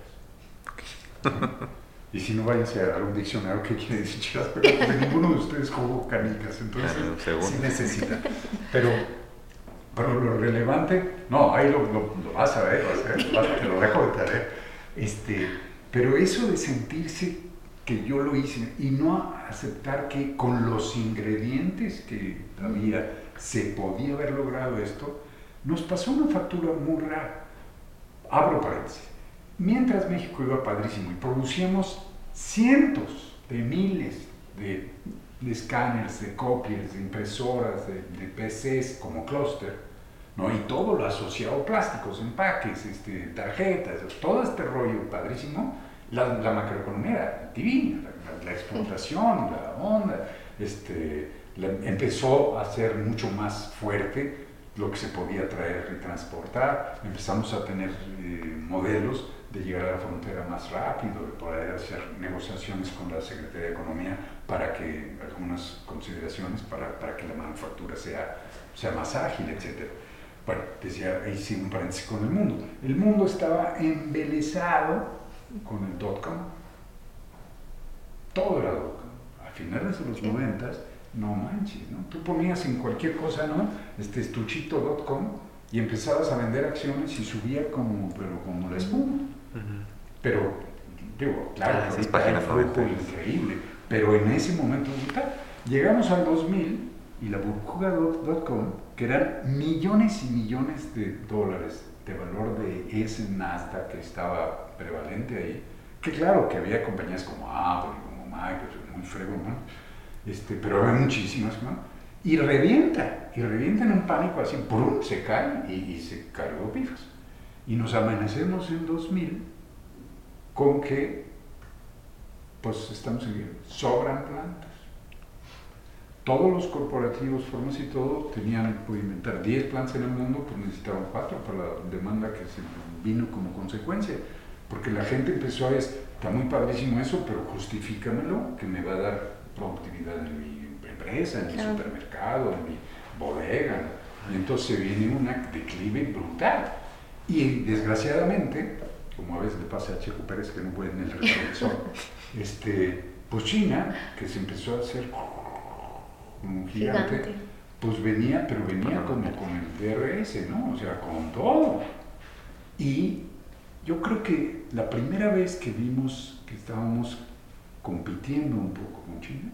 Y si no, váyanse a un diccionario que quiere decir chidasperas, porque ninguno de ustedes jugó canicas, entonces sí necesita. Pero, pero lo relevante, no, ahí lo, lo, lo vas a ver, vas a ver, vas a, te lo dejo de tarea. Este, pero eso de sentirse que yo lo hice y no aceptar que con los ingredientes que había se podía haber logrado esto, nos pasó una factura muy rara. Abro paréntesis. Mientras México iba padrísimo y producíamos cientos de miles de, de escáneres, de copiers, de impresoras, de, de P Cs como clúster, ¿no? Y todo lo asociado, plásticos, empaques, este, tarjetas, todo este rollo padrísimo, la, la macroeconomía era divina, la, la, la exportación, la onda, este, la, empezó a ser mucho más fuerte lo que se podía traer y transportar, empezamos a tener eh, modelos de llegar a la frontera más rápido, de poder hacer negociaciones con la Secretaría de Economía para que, algunas consideraciones, para, para que la manufactura sea, sea más ágil, etcétera. Bueno, decía, ahí sí un paréntesis con el mundo. El mundo estaba embelesado con el dot-com. Todo era dot-com. A finales de los noventas, no manches, ¿no? Tú ponías en cualquier cosa, ¿no? Este estuchito punto com y empezabas a vender acciones y subía como, pero como la espuma. Uh-huh. Pero, digo, claro, ah, que ahorita fue increíble, pero en ese momento llegamos al dos mil y la burbuja punto com, que eran millones y millones de dólares de valor de ese Nasdaq que estaba prevalente ahí, que claro, que había compañías como Apple, como Microsoft, muy fregón, ¿no? Este, pero había muchísimas, ¿no? Y revienta, y revienta en un pánico así, ¡prum!, se cae y, y se cargó pifas. Y nos amanecemos en dos mil con que, pues estamos en guerra, sobran plantas. Todos los corporativos, formas y todo, tenían, por inventar diez plantas en el mundo, pues necesitaban cuatro para la demanda que se vino como consecuencia. Porque la gente empezó a decir, está muy padrísimo eso, pero justifícamelo, que me va a dar productividad en mi empresa, en mi claro. supermercado, en mi bodega, ¿no? Y entonces viene un declive brutal. Y desgraciadamente, como a veces le pasa a Checo Pérez que no puede en el retrovisor, este, pues China, que se empezó a hacer un gigante, gigante, pues venía, pero venía como con el D R S, ¿no? O sea, con todo. Y yo creo que la primera vez que vimos que estábamos compitiendo un poco con China,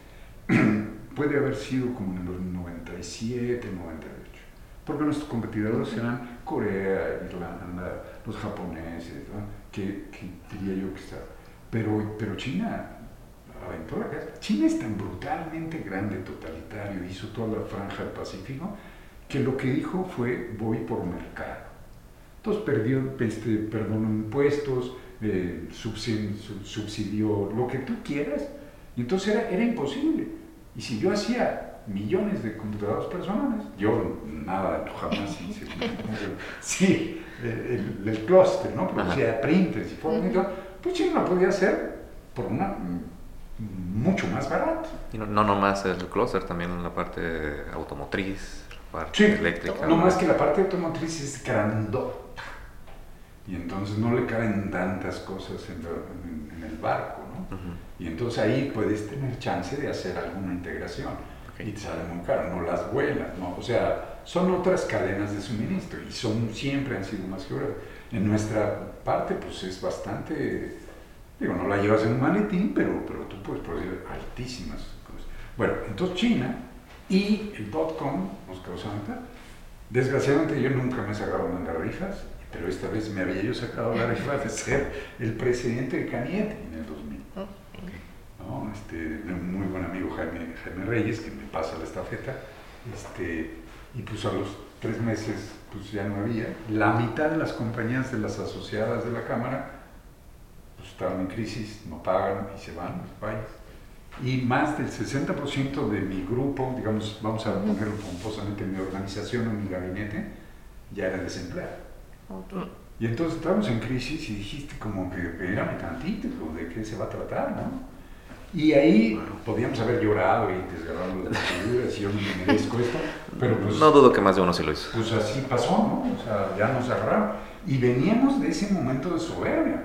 puede haber sido como en los noventa y siete, noventa y ocho, porque nuestros competidores eran Corea, Irlanda, los japoneses, ¿no? que, que diría yo que estaba. Pero, pero China aventó la casa. China es tan brutalmente grande, totalitario, hizo toda la franja del Pacífico, que lo que dijo fue, voy por mercado. Entonces perdió, este, perdonó impuestos, eh, subsidió, subsidió lo que tú quieras, y entonces era, era imposible. Y si yo hacía millones de computadoras personales, yo nada, jamás hice, sí, el, el, el clúster, ¿no? Producía printers y formas y todo, pues China lo podía hacer por una, mucho más barato. Y no, no nomás el clúster, también en la parte automotriz, la parte sí, eléctrica. No más que la parte automotriz es grandota. Y entonces no le caben tantas cosas en, en, en el barco, ¿no? Uh-huh. Y entonces ahí puedes tener chance de hacer alguna integración. Okay. Y te sale muy caro, no las vuelas, ¿no? O sea, son otras cadenas de suministro y son, siempre han sido más geográficas. En nuestra parte, pues es bastante, digo, no la llevas en un maletín, pero, pero tú puedes producir altísimas cosas. Bueno, entonces China y el dot-com nos causaron tal. Desgraciadamente yo nunca me he sacado una de rifas, pero esta vez me había yo sacado la rifa de ser el presidente de Cañete en el dos mil. Okay. ¿No? Este, un muy buen amigo Jaime, Jaime Reyes, que me pasa la estafeta, este, y pues a los tres meses pues ya no había. La mitad de las compañías de las asociadas de la Cámara pues estaban en crisis, no pagan y se van a los países. Y más del sesenta por ciento de mi grupo, digamos, vamos a ponerlo pomposamente, mi organización o mi gabinete, ya era desempleado. Okay. Y entonces estábamos en crisis y dijiste como que, espérame tantito, ¿de qué se va a tratar, no? Y ahí podíamos haber llorado y desgarrado las vestiduras y yo no me merezco esto, pero pues... No dudo que más de uno sí lo hizo. Pues así pasó, ¿no? O sea, ya nos agarraron. Y veníamos de ese momento de soberbia,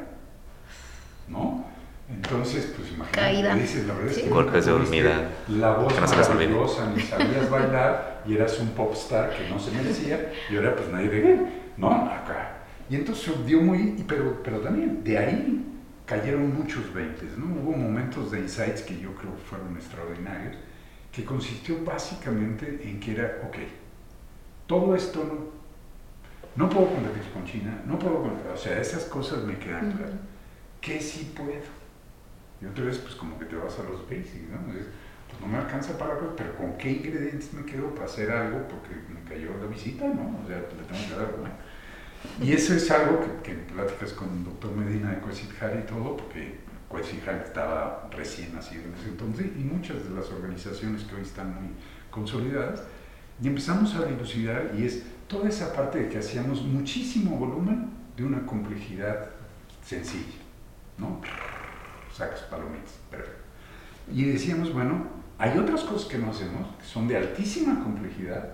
¿no? Entonces, pues imagínate, dices, la verdad es que golpes de dormida, la voz que no se maravillosa, ni sabías bailar y eras un popstar que no se merecía y ahora pues nadie de qué, ¿no? Acá. Y entonces dio muy, pero, pero también de ahí cayeron muchos veintes, ¿no? Hubo momentos de insights que yo creo que fueron extraordinarios, que consistió básicamente en que era, ok, todo esto no, no puedo competir con China, no puedo, o sea, esas cosas me quedan claras. ¿Qué sí puedo? Y otra vez, pues como que te vas a los basics, ¿no? Entonces, pues no me alcanza para algo, pero ¿con qué ingredientes me quedo para hacer algo? Porque me cayó la visita, ¿no? O sea, le tengo que dar, ¿no? Y eso es algo que, que platicas con el doctor Medina de Coexitjar y todo, porque Coexitjar estaba recién nacido en ese entonces, y muchas de las organizaciones que hoy están muy consolidadas, y empezamos a dilucidar, y es toda esa parte de que hacíamos muchísimo volumen de una complejidad sencilla, ¿no? Sacas palomitas, perfecto. Y decíamos, bueno, hay otras cosas que no hacemos, que son de altísima complejidad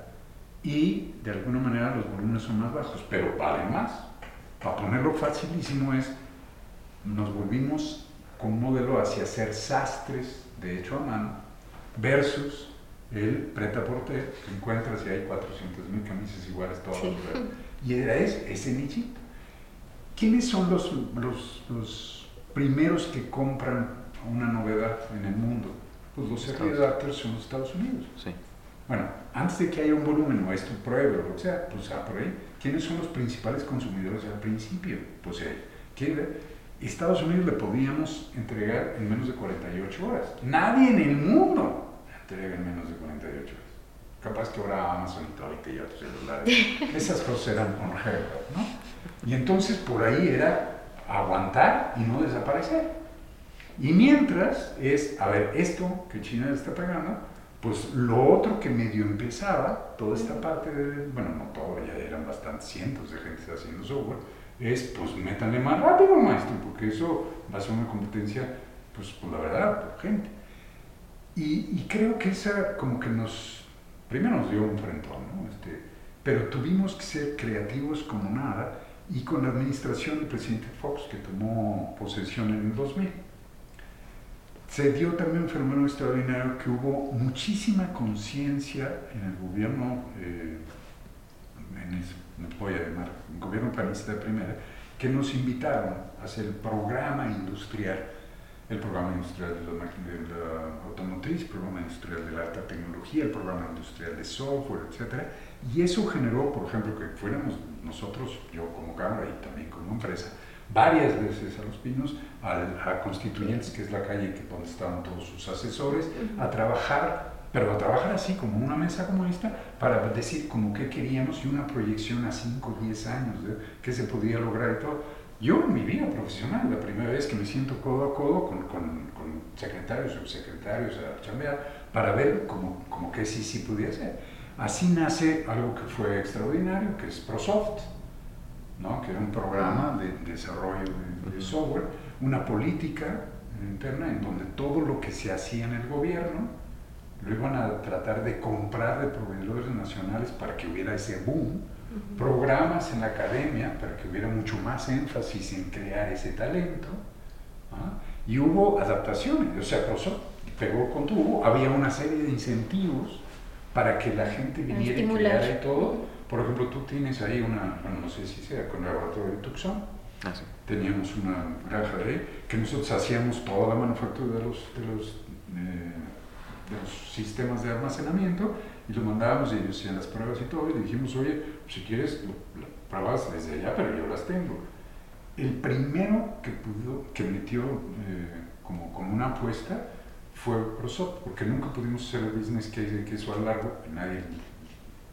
y de alguna manera los volúmenes son más bajos, pero valen más. Para ponerlo facilísimo es, nos volvimos con un modelo hacia hacer sastres de hecho a mano versus el pret-à-porter que encuentras y hay cuatrocientas mil camisas iguales todas. Sí. Y era ese, ese nichito. ¿Quiénes son los, los, los primeros que compran una novedad en el mundo? Pues los early adopters son los Estados Unidos. Sí. Bueno, antes de que haya un volumen o esto pruebe o lo que sea, pues ah, por ahí, ¿quiénes son los principales consumidores al principio? Pues eh, ¿quién? Estados Unidos le podíamos entregar en menos de cuarenta y ocho horas. Nadie en el mundo entrega en menos de cuarenta y ocho horas. Capaz que ahora Amazon y todo y otros celulares. Esas cosas eran unheard of, ¿no? Y entonces por ahí era aguantar y no desaparecer. Y mientras es, a ver, esto que China está pagando, pues lo otro que medio empezaba, toda esta parte de, bueno, no todo, ya eran bastantes cientos de gente haciendo software, es, pues métanle más rápido, maestro, porque eso va a ser una competencia, pues, pues la verdad, por gente. Y, y creo que esa como que nos, primero nos dio un frentón, ¿no? Este, pero tuvimos que ser creativos como nada, y con la administración del presidente Fox, que tomó posesión en el dos mil, se dio también un fenómeno extraordinario que hubo muchísima conciencia en el gobierno, eh, en el, me voy a llamar, el gobierno panista de primera, que nos invitaron a hacer el programa industrial, el programa industrial de la, de la automotriz, el programa industrial de la alta tecnología, el programa industrial de software, etcétera. Y eso generó, por ejemplo, que fuéramos nosotros, yo como Cámara y también como empresa, varias veces a Los Pinos, a, a Constituyentes, que es la calle que, donde estaban todos sus asesores, a trabajar, pero a trabajar así como una mesa como esta, para decir como qué queríamos y una proyección a cinco o diez años de qué se podía lograr y todo. Yo en mi vida profesional, la primera vez que me siento codo a codo con, con, con secretarios, subsecretarios a chambear, para ver como, como que sí, sí podía ser. Así nace algo que fue extraordinario, que es ProSoft, ¿no? Que era un programa de, de desarrollo de, de software, una política interna en donde todo lo que se hacía en el gobierno lo iban a tratar de comprar de proveedores nacionales para que hubiera ese boom, uh-huh. Programas en la academia para que hubiera mucho más énfasis en crear ese talento, ¿ah? Y hubo adaptaciones, o sea, ProSoft pegó con tubo, había una serie de incentivos para que la gente viniera y creara y todo. Por ejemplo, tú tienes ahí una, bueno, no sé si sea con el laboratorio de Tucson, ah, sí. Teníamos una granja de ahí, que nosotros hacíamos toda la manufactura de los, de los, eh, de los sistemas de almacenamiento y lo mandábamos y ellos hacían las pruebas y todo, y le dijimos, oye, si quieres, lo, lo pruebas desde allá, pero yo las tengo. El primero que pudo, que metió eh, como, como una apuesta fue ProSoft, porque nunca pudimos hacer el business case de queso al largo, y nadie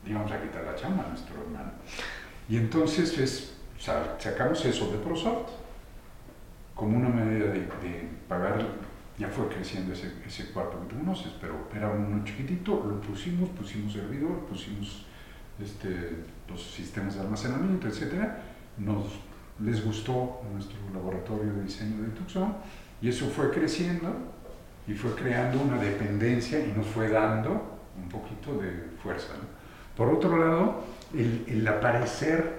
íbamos a quitar la chamba a nuestro hermano. Y entonces es, sacamos eso de ProSoft como una medida de, de pagar, ya fue creciendo ese, ese cuarto que tú conoces, pero era uno chiquitito, lo pusimos, pusimos servidor, pusimos este, los sistemas de almacenamiento, etcétera. Nos les gustó nuestro laboratorio de diseño de Tucson y eso fue creciendo y fue creando una dependencia y nos fue dando un poquito de fuerza, ¿no? Por otro lado, el, el aparecer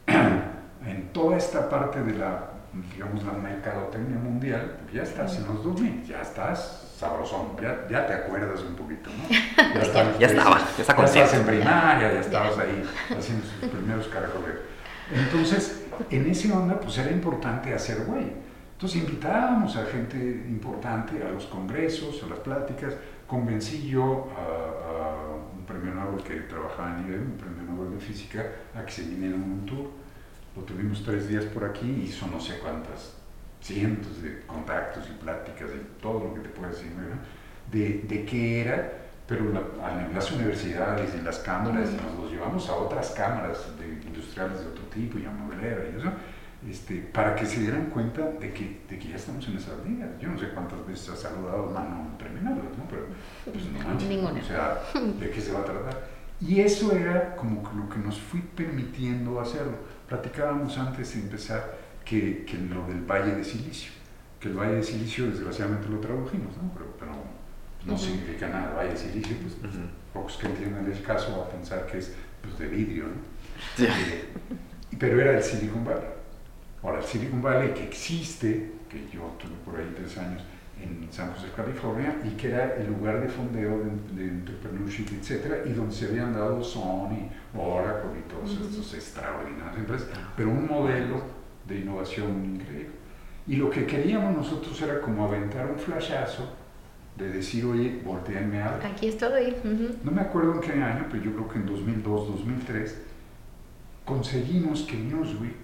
en toda esta parte de la, digamos, la mercadotecnia mundial, porque ya estás en los dos mil, ya estás sabrosón, ya, ya te acuerdas un poquito, ¿no? Ya, estás, ya estaba, ya está consciente. Ya estás en primaria, ya estabas ahí haciendo sus primeros caracoles. Entonces, en ese onda, pues era importante hacer güey. Entonces invitábamos a gente importante a los congresos, a las pláticas. Convencí yo a, a un premio Nobel que trabajaba en I B M, un premio Nobel de Física, a que se viniera en un tour. Lo tuvimos tres días por aquí y hizo no sé cuántas, cientos de contactos y pláticas y todo lo que te puedes decir, ¿no? de, de qué era, pero la, a las universidades y las cámaras, y nos los llevamos a otras cámaras de industriales de otro tipo, y a modelera y eso, este, para que se dieran cuenta de que, de que ya estamos en esas ligas. Yo no sé cuántas veces has saludado mano en terminales, ¿no? Pero pues no manches, ninguna. O sea, ¿de qué se va a tratar? Y eso era como lo que nos fui permitiendo hacerlo. Platicábamos antes de empezar que, que lo del Valle de Silicio, que el Valle de Silicio desgraciadamente lo tradujimos, ¿no? Pero, pero no uh-huh. significa nada. El Valle de Silicio, pues uh-huh. pocos que entiendan el caso van a pensar que es pues, de vidrio, ¿no? Sí. Eh, pero era el Silicon Valley. Ahora, el Silicon Valley que existe, que yo tuve por ahí tres años en San José, California, y que era el lugar de fondeo de, de entrepreneurship, etcétera, y donde se habían dado Sony, Oracle y todos uh-huh. estos extraordinarios empresas, pero un modelo de innovación increíble. Y lo que queríamos nosotros era como aventar un flashazo de decir, oye, voltéenme a ver. Aquí estoy. Uh-huh. No me acuerdo en qué año, pero yo creo que en dos mil dos, dos mil tres, conseguimos que Newsweek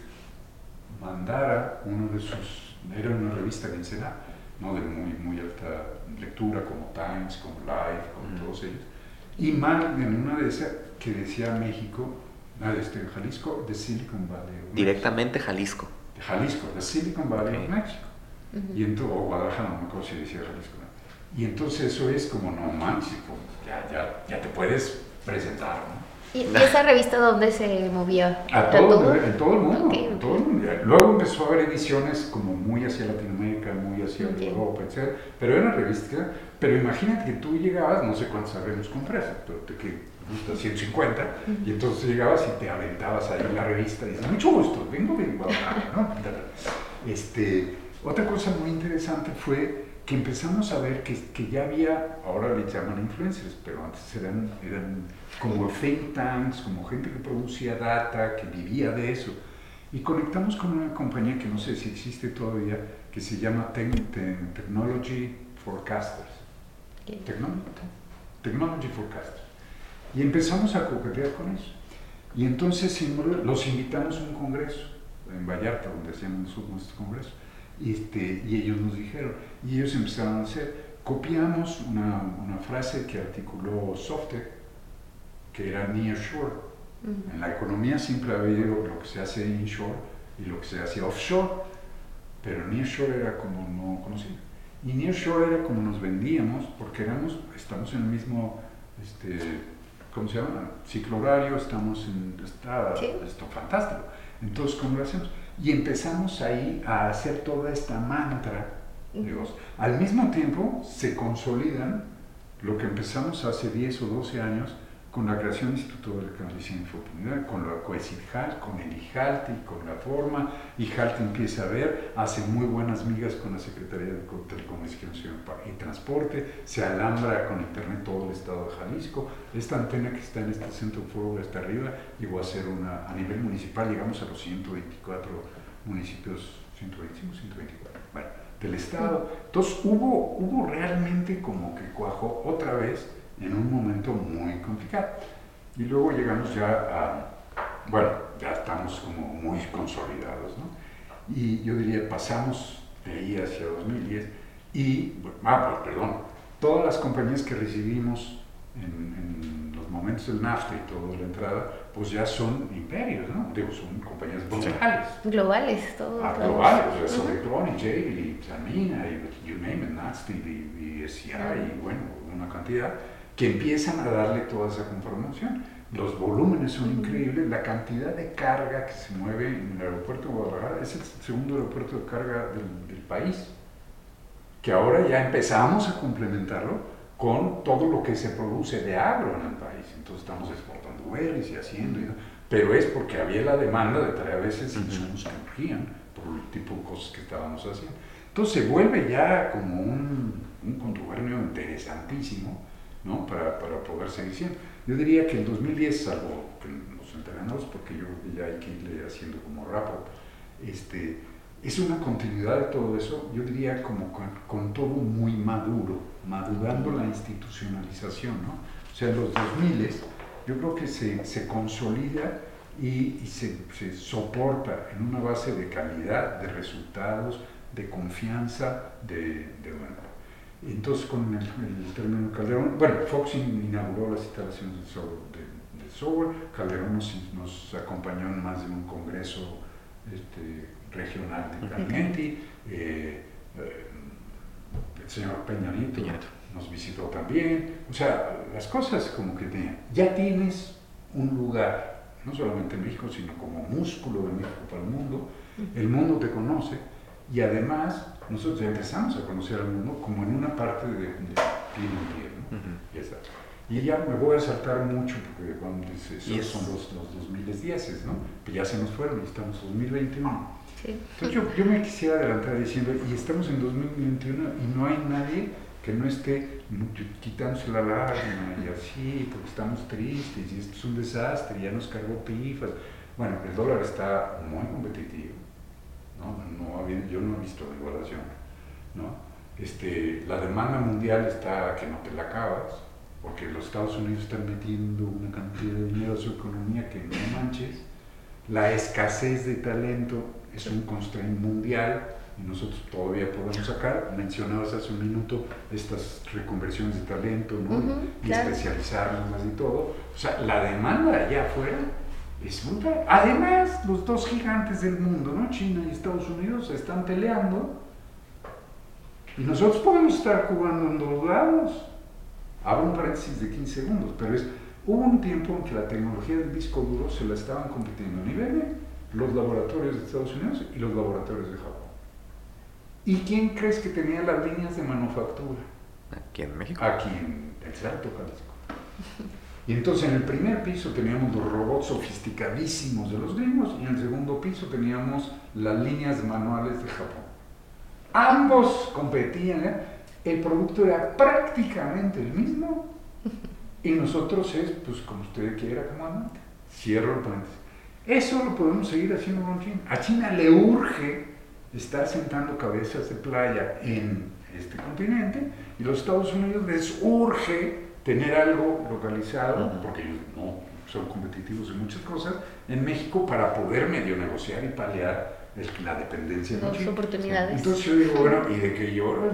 mandara uno de sus, era una revista de Ensenada, no de muy, muy alta lectura, como Times, como Life, como mm. todos ellos, y más en una de esas que decía México, ah, este, Jalisco, de Silicon Valley. Directamente Jalisco. De Jalisco, de Silicon Valley okay. of México. Uh-huh. Y entonces, o Guadalajara, no me acuerdo si decía Jalisco. ¿No? Y entonces eso es como, no manches, ya, ya, ya te puedes presentar, ¿no? ¿Y, ¿Y esa revista dónde se movía? A todo, todo? En todo el mundo, okay, en todo el mundo. Luego empezó a haber ediciones como muy hacia Latinoamérica, muy hacia okay. Europa, etcétera. Pero eran revistas, pero imagínate que tú llegabas, no sé cuántos arreglos compras, pero te que gusta ciento cincuenta, uh-huh. y entonces llegabas y te aventabas ahí en la revista y dices, mucho gusto, vengo de Guadalajara, ¿no? Este, otra cosa muy interesante fue que empezamos a ver que, que ya había, ahora les llaman influencers, pero antes eran, eran como think tanks, como gente que producía data, que vivía de eso. Y conectamos con una compañía que no sé si existe todavía, que se llama Te- Te- Technology Forecasters. Technology, Technology Forecasters. Y empezamos a coquetear con eso. Y entonces los invitamos a un congreso en Vallarta, donde hacíamos nuestro congreso. Y, este, y ellos nos dijeron, y ellos empezaron a hacer, copiamos una, una frase que articuló Softec, que era nearshore. Uh-huh. En la economía siempre ha habido lo que se hace inshore y lo que se hace offshore, pero nearshore era como no conocido. Y nearshore era como nos vendíamos, porque éramos, estamos en el mismo, este, ¿cómo se llama? Ciclo horario, estamos en, está, ¿sí? Esto fantástico. Entonces, ¿cómo lo hacemos? Y empezamos ahí a hacer toda esta mantra, digamos. Al mismo tiempo se consolidan lo que empezamos hace diez o doce años con la creación del Instituto de Canalización y Oportunidad, con la COECIDJAL, con el IJALTE y con la forma. IJALTE empieza a ver, hace muy buenas migas con la Secretaría de Telecomunicación y Transporte, se alambra con Internet todo el estado de Jalisco. Esta antena que está en este centro foro está arriba, llegó a ser una, a nivel municipal, llegamos a los ciento veinticuatro municipios, ciento veinticinco, ciento veinticuatro, bueno, del estado. Entonces hubo, hubo realmente como que cuajó otra vez en un momento muy complicado. Y luego llegamos ya a, bueno, ya estamos como muy consolidados, ¿no? Y yo diría, pasamos de ahí hacia dos mil diez y, ah, pues, perdón, todas las compañías que recibimos en, en los momentos del NAFTA y toda la entrada, pues ya son imperios, ¿no? Digo, son compañías brutales. Globales, todos. Ah, globales, o sea, Electronic, Jabil, Sanmina, y you name it, Nasty, y, y S C I, y bueno, una cantidad, que empiezan a darle toda esa conformación. Los volúmenes son increíbles, la cantidad de carga que se mueve en el aeropuerto de Guadalajara es el segundo aeropuerto de carga del, del país, que ahora ya empezamos a complementarlo con todo lo que se produce de agro en el país. Entonces estamos exportando berries y haciendo, y, pero es porque había la demanda de traer a veces insumos que urgían por el tipo de cosas que estábamos haciendo. Entonces se vuelve ya como un, un contubernio interesantísimo, ¿no? para, para poder seguir siendo. Yo diría que el dos mil diez, salvo que nos enteramos, porque yo creo que ya hay que irle haciendo como rapport, este, es una continuidad de todo eso, yo diría como con, con todo muy maduro, madurando la institucionalización, ¿no? O sea, en los dos mil yo creo que se, se consolida y, y se, se soporta en una base de calidad, de resultados, de confianza, de, de bueno. Entonces, con el, el término Calderón, bueno, Fox inauguró las instalaciones del software, de, de software, Calderón nos, nos acompañó en más de un congreso este, regional de Calienti, eh, eh, el señor Peña Nieto nos visitó también, o sea, las cosas como que tenían, ya tienes un lugar, no solamente en México, sino como músculo de México para el mundo, el mundo te conoce, y además nosotros ya empezamos a conocer al mundo como en una parte de, de piel en piel, ¿no? Uh-huh. Ya está. Y ya me voy a saltar mucho porque cuando dice, esos yes. son los, los dos mil diez, ¿no? Pues ya se nos fueron y estamos en dos mil veintiuno. Sí. Entonces yo, yo me quisiera adelantar diciendo, y estamos en dos mil veintiuno y no hay nadie que no esté quitándose la lágrima y así, porque estamos tristes y esto es un desastre, ya nos cargó pifas. Bueno, el dólar está muy competitivo. No, no, yo no he visto devaluación, ¿no? Este, la demanda mundial está que no te la acabas, porque los Estados Unidos están metiendo una cantidad de dinero a su economía que no manches. La escasez de talento es un constraint mundial y nosotros todavía podemos sacar. Mencionabas hace un minuto estas reconversiones de talento, ¿no? Uh-huh, y claro. especializarnos más y todo. O sea, la demanda allá afuera es brutal. Además, los dos gigantes del mundo, ¿no? China y Estados Unidos, se están peleando y nosotros podemos estar jugando en dos lados. Abro un paréntesis de quince segundos, pero es, hubo un tiempo en que la tecnología del disco duro se la estaban compitiendo en I B M, los laboratorios de Estados Unidos y los laboratorios de Japón. ¿Y quién crees que tenía las líneas de manufactura? ¿Aquí en México? Aquí en el Salto, Jalisco. Y entonces en el primer piso teníamos los robots sofisticadísimos de los gringos y en el segundo piso teníamos las líneas manuales de Japón. Ambos competían, ¿eh? El producto era prácticamente el mismo y nosotros es, pues como usted quiera, comandante. Cierro el paréntesis. Eso lo podemos seguir haciendo con China. A China le urge estar sentando cabezas de playa en este continente y los Estados Unidos les urge tener algo localizado, porque ellos no son competitivos en muchas cosas, en México para poder medio negociar y paliar el, la dependencia de China. Oportunidades. Entonces yo digo, bueno, ¿y de qué lloras?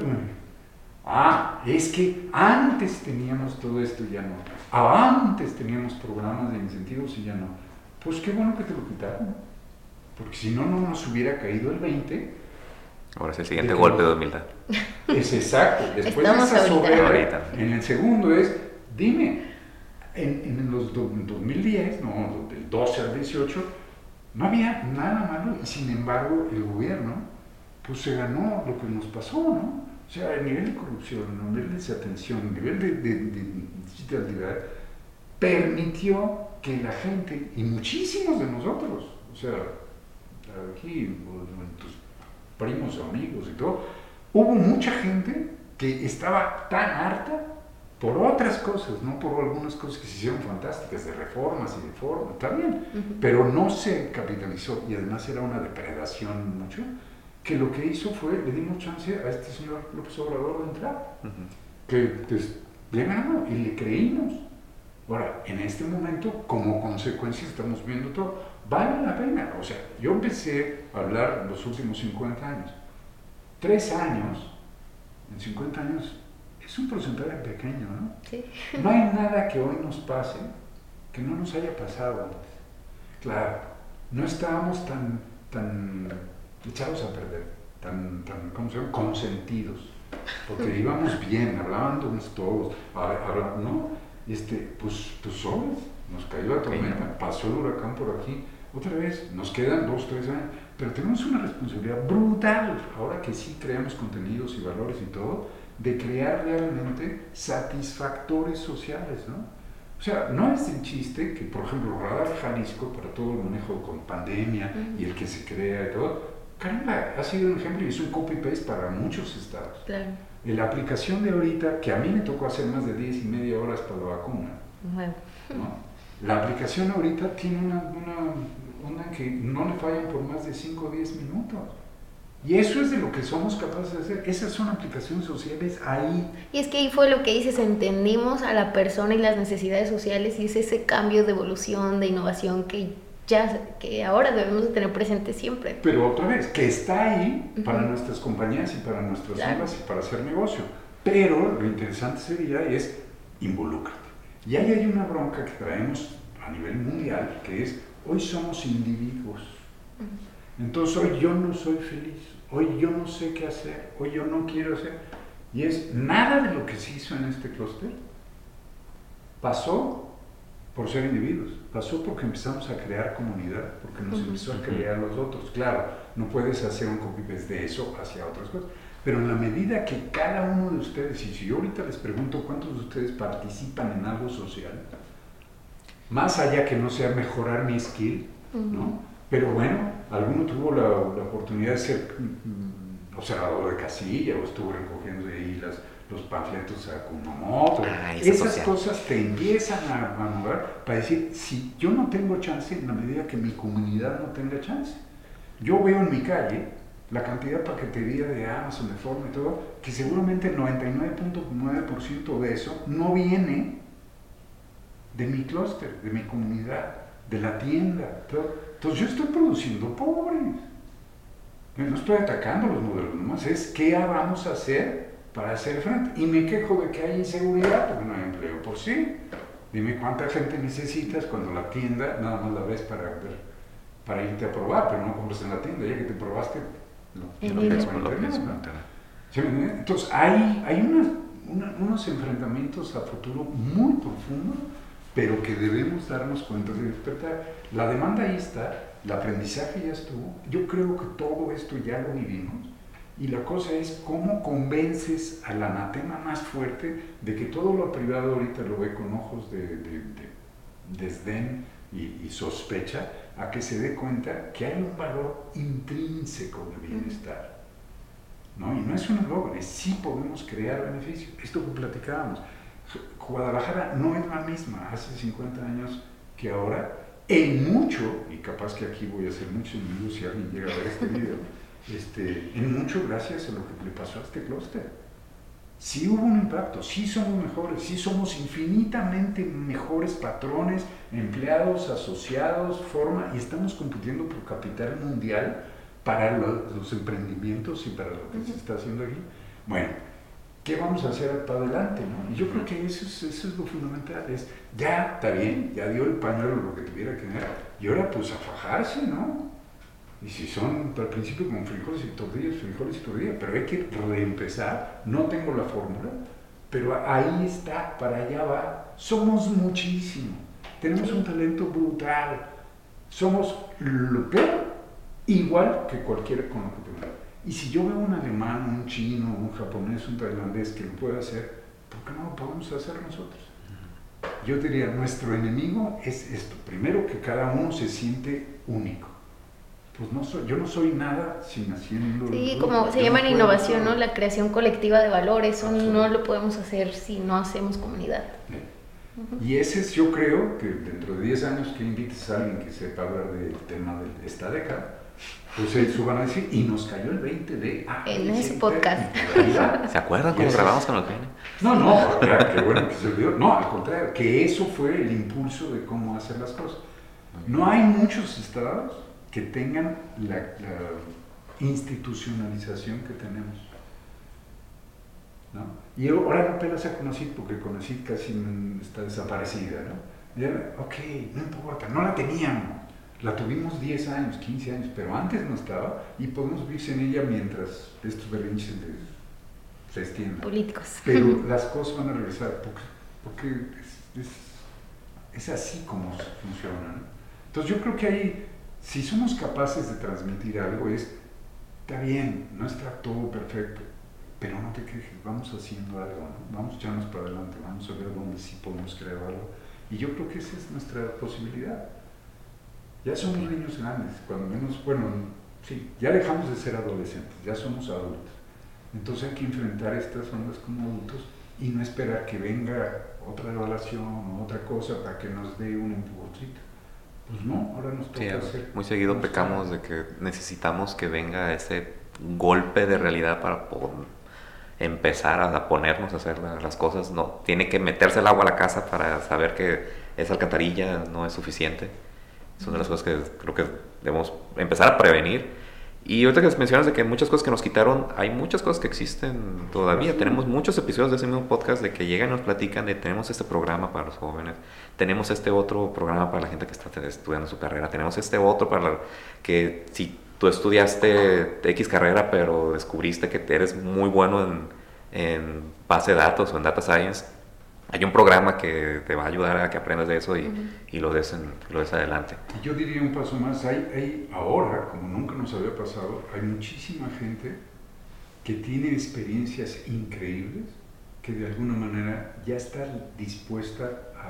Ah, es que antes teníamos todo esto y ya no. Ah, antes teníamos programas de incentivos y ya no. Pues qué bueno que te lo quitaron, porque si no, no nos hubiera caído el veinte. Ahora es el siguiente de golpe de humildad. Es exacto. Después Estamos de esa soberbia, en el segundo es, dime, en, en los do, en dos mil diez, no, del doce al dieciocho, no había nada malo y sin embargo el gobierno pues se ganó lo que nos pasó, ¿no? O sea, el nivel de corrupción, el nivel de desatención, el nivel de, de, de digitalidad permitió que la gente, y muchísimos de nosotros, o sea, aquí, tus primos, amigos y todo, hubo mucha gente que estaba tan harta por otras cosas, no por algunas cosas que se hicieron fantásticas, de reformas y de formas, está bien, uh-huh. pero no se capitalizó y además era una depredación mucho, que lo que hizo fue, le dimos chance a este señor López Obrador de entrar, uh-huh. que pues, le ganó y le creímos. Ahora, en este momento, como consecuencia, estamos viendo todo, vale la pena. O sea, yo empecé a hablar los últimos cincuenta años. Tres años, en cincuenta años, es un porcentaje pequeño, ¿no? Sí. No hay nada que hoy nos pase que no nos haya pasado antes. Claro, no estábamos tan, tan echados a perder, tan, tan ¿cómo se llama? Consentidos, porque íbamos bien, hablábamos todos, habla, ¿no? Este, pues, pues solos, nos cayó la tormenta, pasó el huracán por aquí, otra vez, nos quedan dos, tres años, pero tenemos una responsabilidad brutal, ahora que sí creamos contenidos y valores y todo, de crear realmente satisfactores sociales, ¿no? O sea, no es el chiste que, por ejemplo, Radar Jalisco, para todo el manejo con pandemia uh-huh. y el que se crea y todo, caramba, ha sido un ejemplo y es un copy-paste para muchos estados. Claro. La aplicación de ahorita, que a mí me tocó hacer más de diez y media horas para la vacuna, bueno. ¿no? La aplicación ahorita tiene una, una, una que no le fallan por más de cinco o diez minutos. Y eso es de lo que somos capaces de hacer. Esas son aplicaciones sociales ahí. Y es que ahí fue lo que dices, entendimos a la persona y las necesidades sociales y es ese cambio de evolución, de innovación que ya, que ahora debemos de tener presente siempre. Pero otra vez, que está ahí para uh-huh. nuestras compañías y para nuestras claro. ondas y para hacer negocio. Pero lo interesante sería es involúcrate. Y ahí hay una bronca que traemos a nivel mundial, que es, hoy somos individuos. Uh-huh. Entonces hoy yo no soy feliz, hoy yo no sé qué hacer, hoy yo no quiero hacer. Y es nada de lo que se hizo en este clúster pasó por ser individuos, pasó porque empezamos a crear comunidad, porque nos uh-huh. empezó a crear los otros. Claro, no puedes hacer un copy-paste de eso hacia otras cosas, pero en la medida que cada uno de ustedes, y si yo ahorita les pregunto cuántos de ustedes participan en algo social, más allá que no sea mejorar mi skill, uh-huh. ¿no? Pero bueno, alguno tuvo la, la oportunidad de ser mm, observador de casilla o estuvo recogiendo de ahí las, los panfletos a Kumamoto. Ah, esas social. Cosas te empiezan a, a mover para decir, si yo no tengo chance, en la medida que mi comunidad no tenga chance. Yo veo en mi calle la cantidad de paquetería de Amazon, de Forma y todo, que seguramente el noventa y nueve punto nueve por ciento de eso no viene de mi clúster, de mi comunidad, de la tienda, todo. Entonces yo estoy produciendo pobres. No estoy atacando los modelos, nomás es qué vamos a hacer para hacer frente. Y me quejo de que hay inseguridad porque no hay empleo por sí. Dime cuánta gente necesitas cuando la tienda nada más la ves para ver, para irte a probar, pero no compras en la tienda, ya que te probaste, no, no te internet, ¿no? Entonces hay, hay unas, una, unos enfrentamientos a futuro muy profundos, pero que debemos darnos cuenta de despertar. La demanda ahí está, el aprendizaje ya estuvo, yo creo que todo esto ya lo vivimos, y la cosa es cómo convences al anatema más fuerte de que todo lo privado ahorita lo ve con ojos de, de, de desdén y, y sospecha, a que se dé cuenta que hay un valor intrínseco de bienestar, ¿no? Y no es un logro, es sí podemos crear beneficios. Esto que platicábamos, Guadalajara no es la misma hace cincuenta años que ahora, en mucho, y capaz que aquí voy a hacer muchos enemigos si alguien llega a ver este video, este, en mucho gracias a lo que le pasó a este clúster. Sí hubo un impacto, sí somos mejores, sí somos infinitamente mejores patrones, empleados, asociados, forma, y estamos compitiendo por capital mundial para los, los emprendimientos y para lo que uh-huh. se está haciendo aquí. Bueno, ¿qué vamos a hacer para adelante, no? Y yo creo que eso es, eso es lo fundamental, es, ya está bien, ya dio el pañuelo lo que tuviera que dar, y ahora pues a fajarse, ¿no? Y si son al principio como frijoles y tortillas, frijoles y tortillas, pero hay que reempezar, no tengo la fórmula, pero ahí está, para allá va, somos muchísimo, tenemos un talento brutal, somos lo peor, igual que cualquiera con lo que tenemos. Y si yo veo un alemán, un chino, un japonés, un tailandés que lo puede hacer, ¿por qué no lo podemos hacer nosotros? Yo diría, nuestro enemigo es esto. Primero, que cada uno se siente único. Pues no soy, yo no soy nada sin haciendo... Sí, como se llama en innovación, ¿no? La creación colectiva de valores. Eso no lo podemos hacer si no hacemos comunidad. Sí. Uh-huh. Y ese es, yo creo, que dentro de diez años que invites a alguien que sepa hablar del tema de esta década, pues ellos van a decir, y nos cayó el veinte de... Ah, en ese podcast. ¿Se acuerdan cuando grabamos con los genes? No, no, claro, qué bueno que se olvidó. No, al contrario, que eso fue el impulso de cómo hacer las cosas. No hay muchos estados que tengan la, la institucionalización que tenemos. ¿no? Y ahora no apenas la conocí porque conocí casi está desaparecida, ¿no? Y era, ok, no importa, no la teníamos. La tuvimos diez años, quince años, pero antes no estaba y podemos vivir en ella mientras estos berrinches se extiendan. Políticos. Pero las cosas van a regresar porque, porque es, es, es así como funciona, ¿no? Entonces yo creo que ahí, si somos capaces de transmitir algo, es, está bien, no está todo perfecto, pero no te quejes, vamos haciendo algo, ¿no? Vamos a echarnos para adelante, vamos a ver dónde sí podemos crear algo. Y yo creo que esa es nuestra posibilidad. Ya somos niños grandes, cuando menos, bueno, sí, ya dejamos de ser adolescentes, ya somos adultos. Entonces hay que enfrentar estas ondas como adultos y no esperar que venga otra evaluación o otra cosa para que nos dé un empujoncito. Pues no, ahora nos toca sí, hacer. Muy seguido pecamos de que necesitamos que venga ese golpe de realidad para poder empezar a ponernos a hacer las cosas. No, tiene que meterse el agua a la casa para saber que esa alcantarilla no es suficiente. Son de las cosas que creo que debemos empezar a prevenir. Y ahorita que mencionas de que muchas cosas que nos quitaron, hay muchas cosas que existen todavía. Sí. Tenemos muchos episodios de ese mismo podcast de que llegan y nos platican de tenemos este programa para los jóvenes, tenemos este otro programa para la gente que está estudiando su carrera, tenemos este otro para la, que si tú estudiaste X carrera pero descubriste que eres muy bueno en, en base de datos o en data science, hay un programa que te va a ayudar a que aprendas de eso y, uh-huh. y lo, des en, lo des adelante. Yo diría un paso más, hay, hay ahora, como nunca nos había pasado, hay muchísima gente que tiene experiencias increíbles que de alguna manera ya está dispuesta a,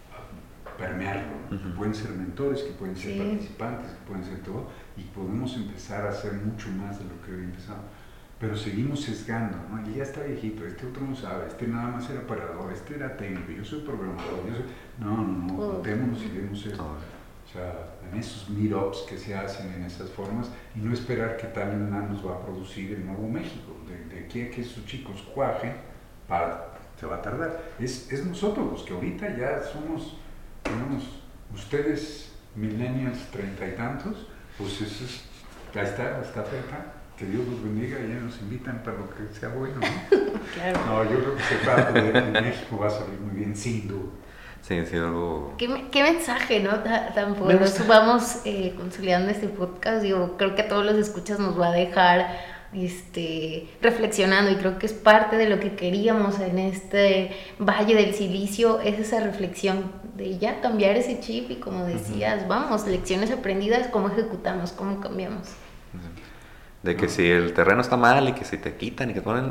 a permearlo. Uh-huh. Que pueden ser mentores, que pueden ser sí. participantes, que pueden ser todo, y podemos empezar a hacer mucho más de lo que hoy empezamos. Pero seguimos sesgando, ¿no? Y ya está viejito, este otro no sabe, este nada más era operador, este era técnico, yo soy programador, yo soy... No, no, no, juntémonos y demos esto. O sea, en esos meetups que se hacen en esas formas y no esperar que tal y nada nos va a producir el nuevo México. De, de aquí a que esos chicos cuajen, para, se va a tardar. Es, es nosotros los que ahorita ya somos, digamos, ustedes millennials treinta y tantos, pues eso es, ya está, está feta. Que Dios los bendiga y ya nos invitan para lo que sea bueno, ¿no? Claro. No, yo creo que se trata de que México va a salir muy bien, sin duda. Sí, sí, algo... ¿Qué, qué mensaje, ¿no? Tan poderoso. Vamos eh, consolidando este podcast. Digo, creo que a todos los escuchas nos va a dejar este, reflexionando y creo que es parte de lo que queríamos en este Valle del Silicio, es esa reflexión de ya cambiar ese chip y como decías, uh-huh. vamos, lecciones aprendidas, cómo ejecutamos, cómo cambiamos. Uh-huh. De que si el terreno está mal y que si te quitan y que te ponen...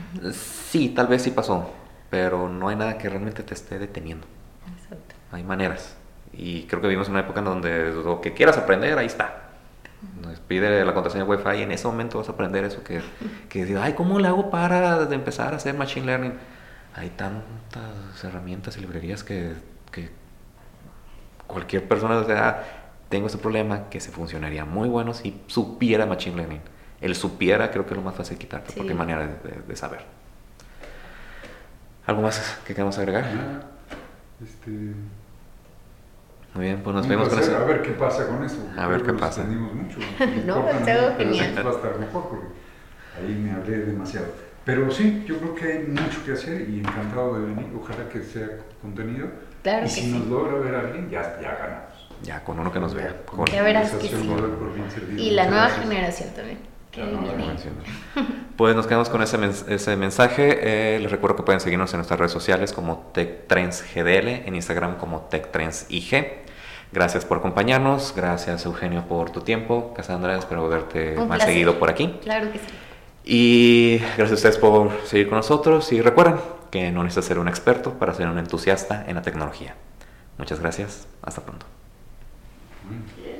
Sí, tal vez sí pasó, pero no hay nada que realmente te esté deteniendo. Exacto. Hay maneras. Y creo que vivimos en una época en donde lo que quieras aprender, ahí está. Nos pide la contraseña Wi-Fi y en ese momento vas a aprender eso que, que dices, ay, ¿cómo le hago para empezar a hacer Machine Learning? Hay tantas herramientas y librerías que, que cualquier persona, o sea, tengo este problema que se funcionaría muy bueno si supiera Machine Learning. El supiera creo que es lo más fácil de quitar, sí. porque hay manera de, de, de saber. ¿Algo más que queramos agregar? Ah, este... Muy bien, pues nos vemos con eso. A ver qué pasa con eso. A ver qué pasa. Mucho. No, pero genial. Va a estar mejor porque ahí me hablé demasiado. Pero sí, yo creo que hay mucho que hacer y encantado de venir. Ojalá que sea contenido. Claro y que si sí. nos logra ver a alguien, ya, ya ganamos. Ya, con uno que nos vea. Con ya verás que sí. Y la nueva gracias. generación también. Que no, viene. Pues nos quedamos con ese, mens- ese mensaje. Eh, les recuerdo que pueden seguirnos en nuestras redes sociales como TechTrends G D L, en Instagram como TechTrends I G. Gracias por acompañarnos. Gracias, Eugenio, por tu tiempo. Cassandra, espero verte Un más placer. seguido por aquí. Claro que sí. Y gracias a ustedes por seguir con nosotros. Y recuerden que no necesitas ser un experto para ser un entusiasta en la tecnología. Muchas gracias. Hasta pronto. Mm.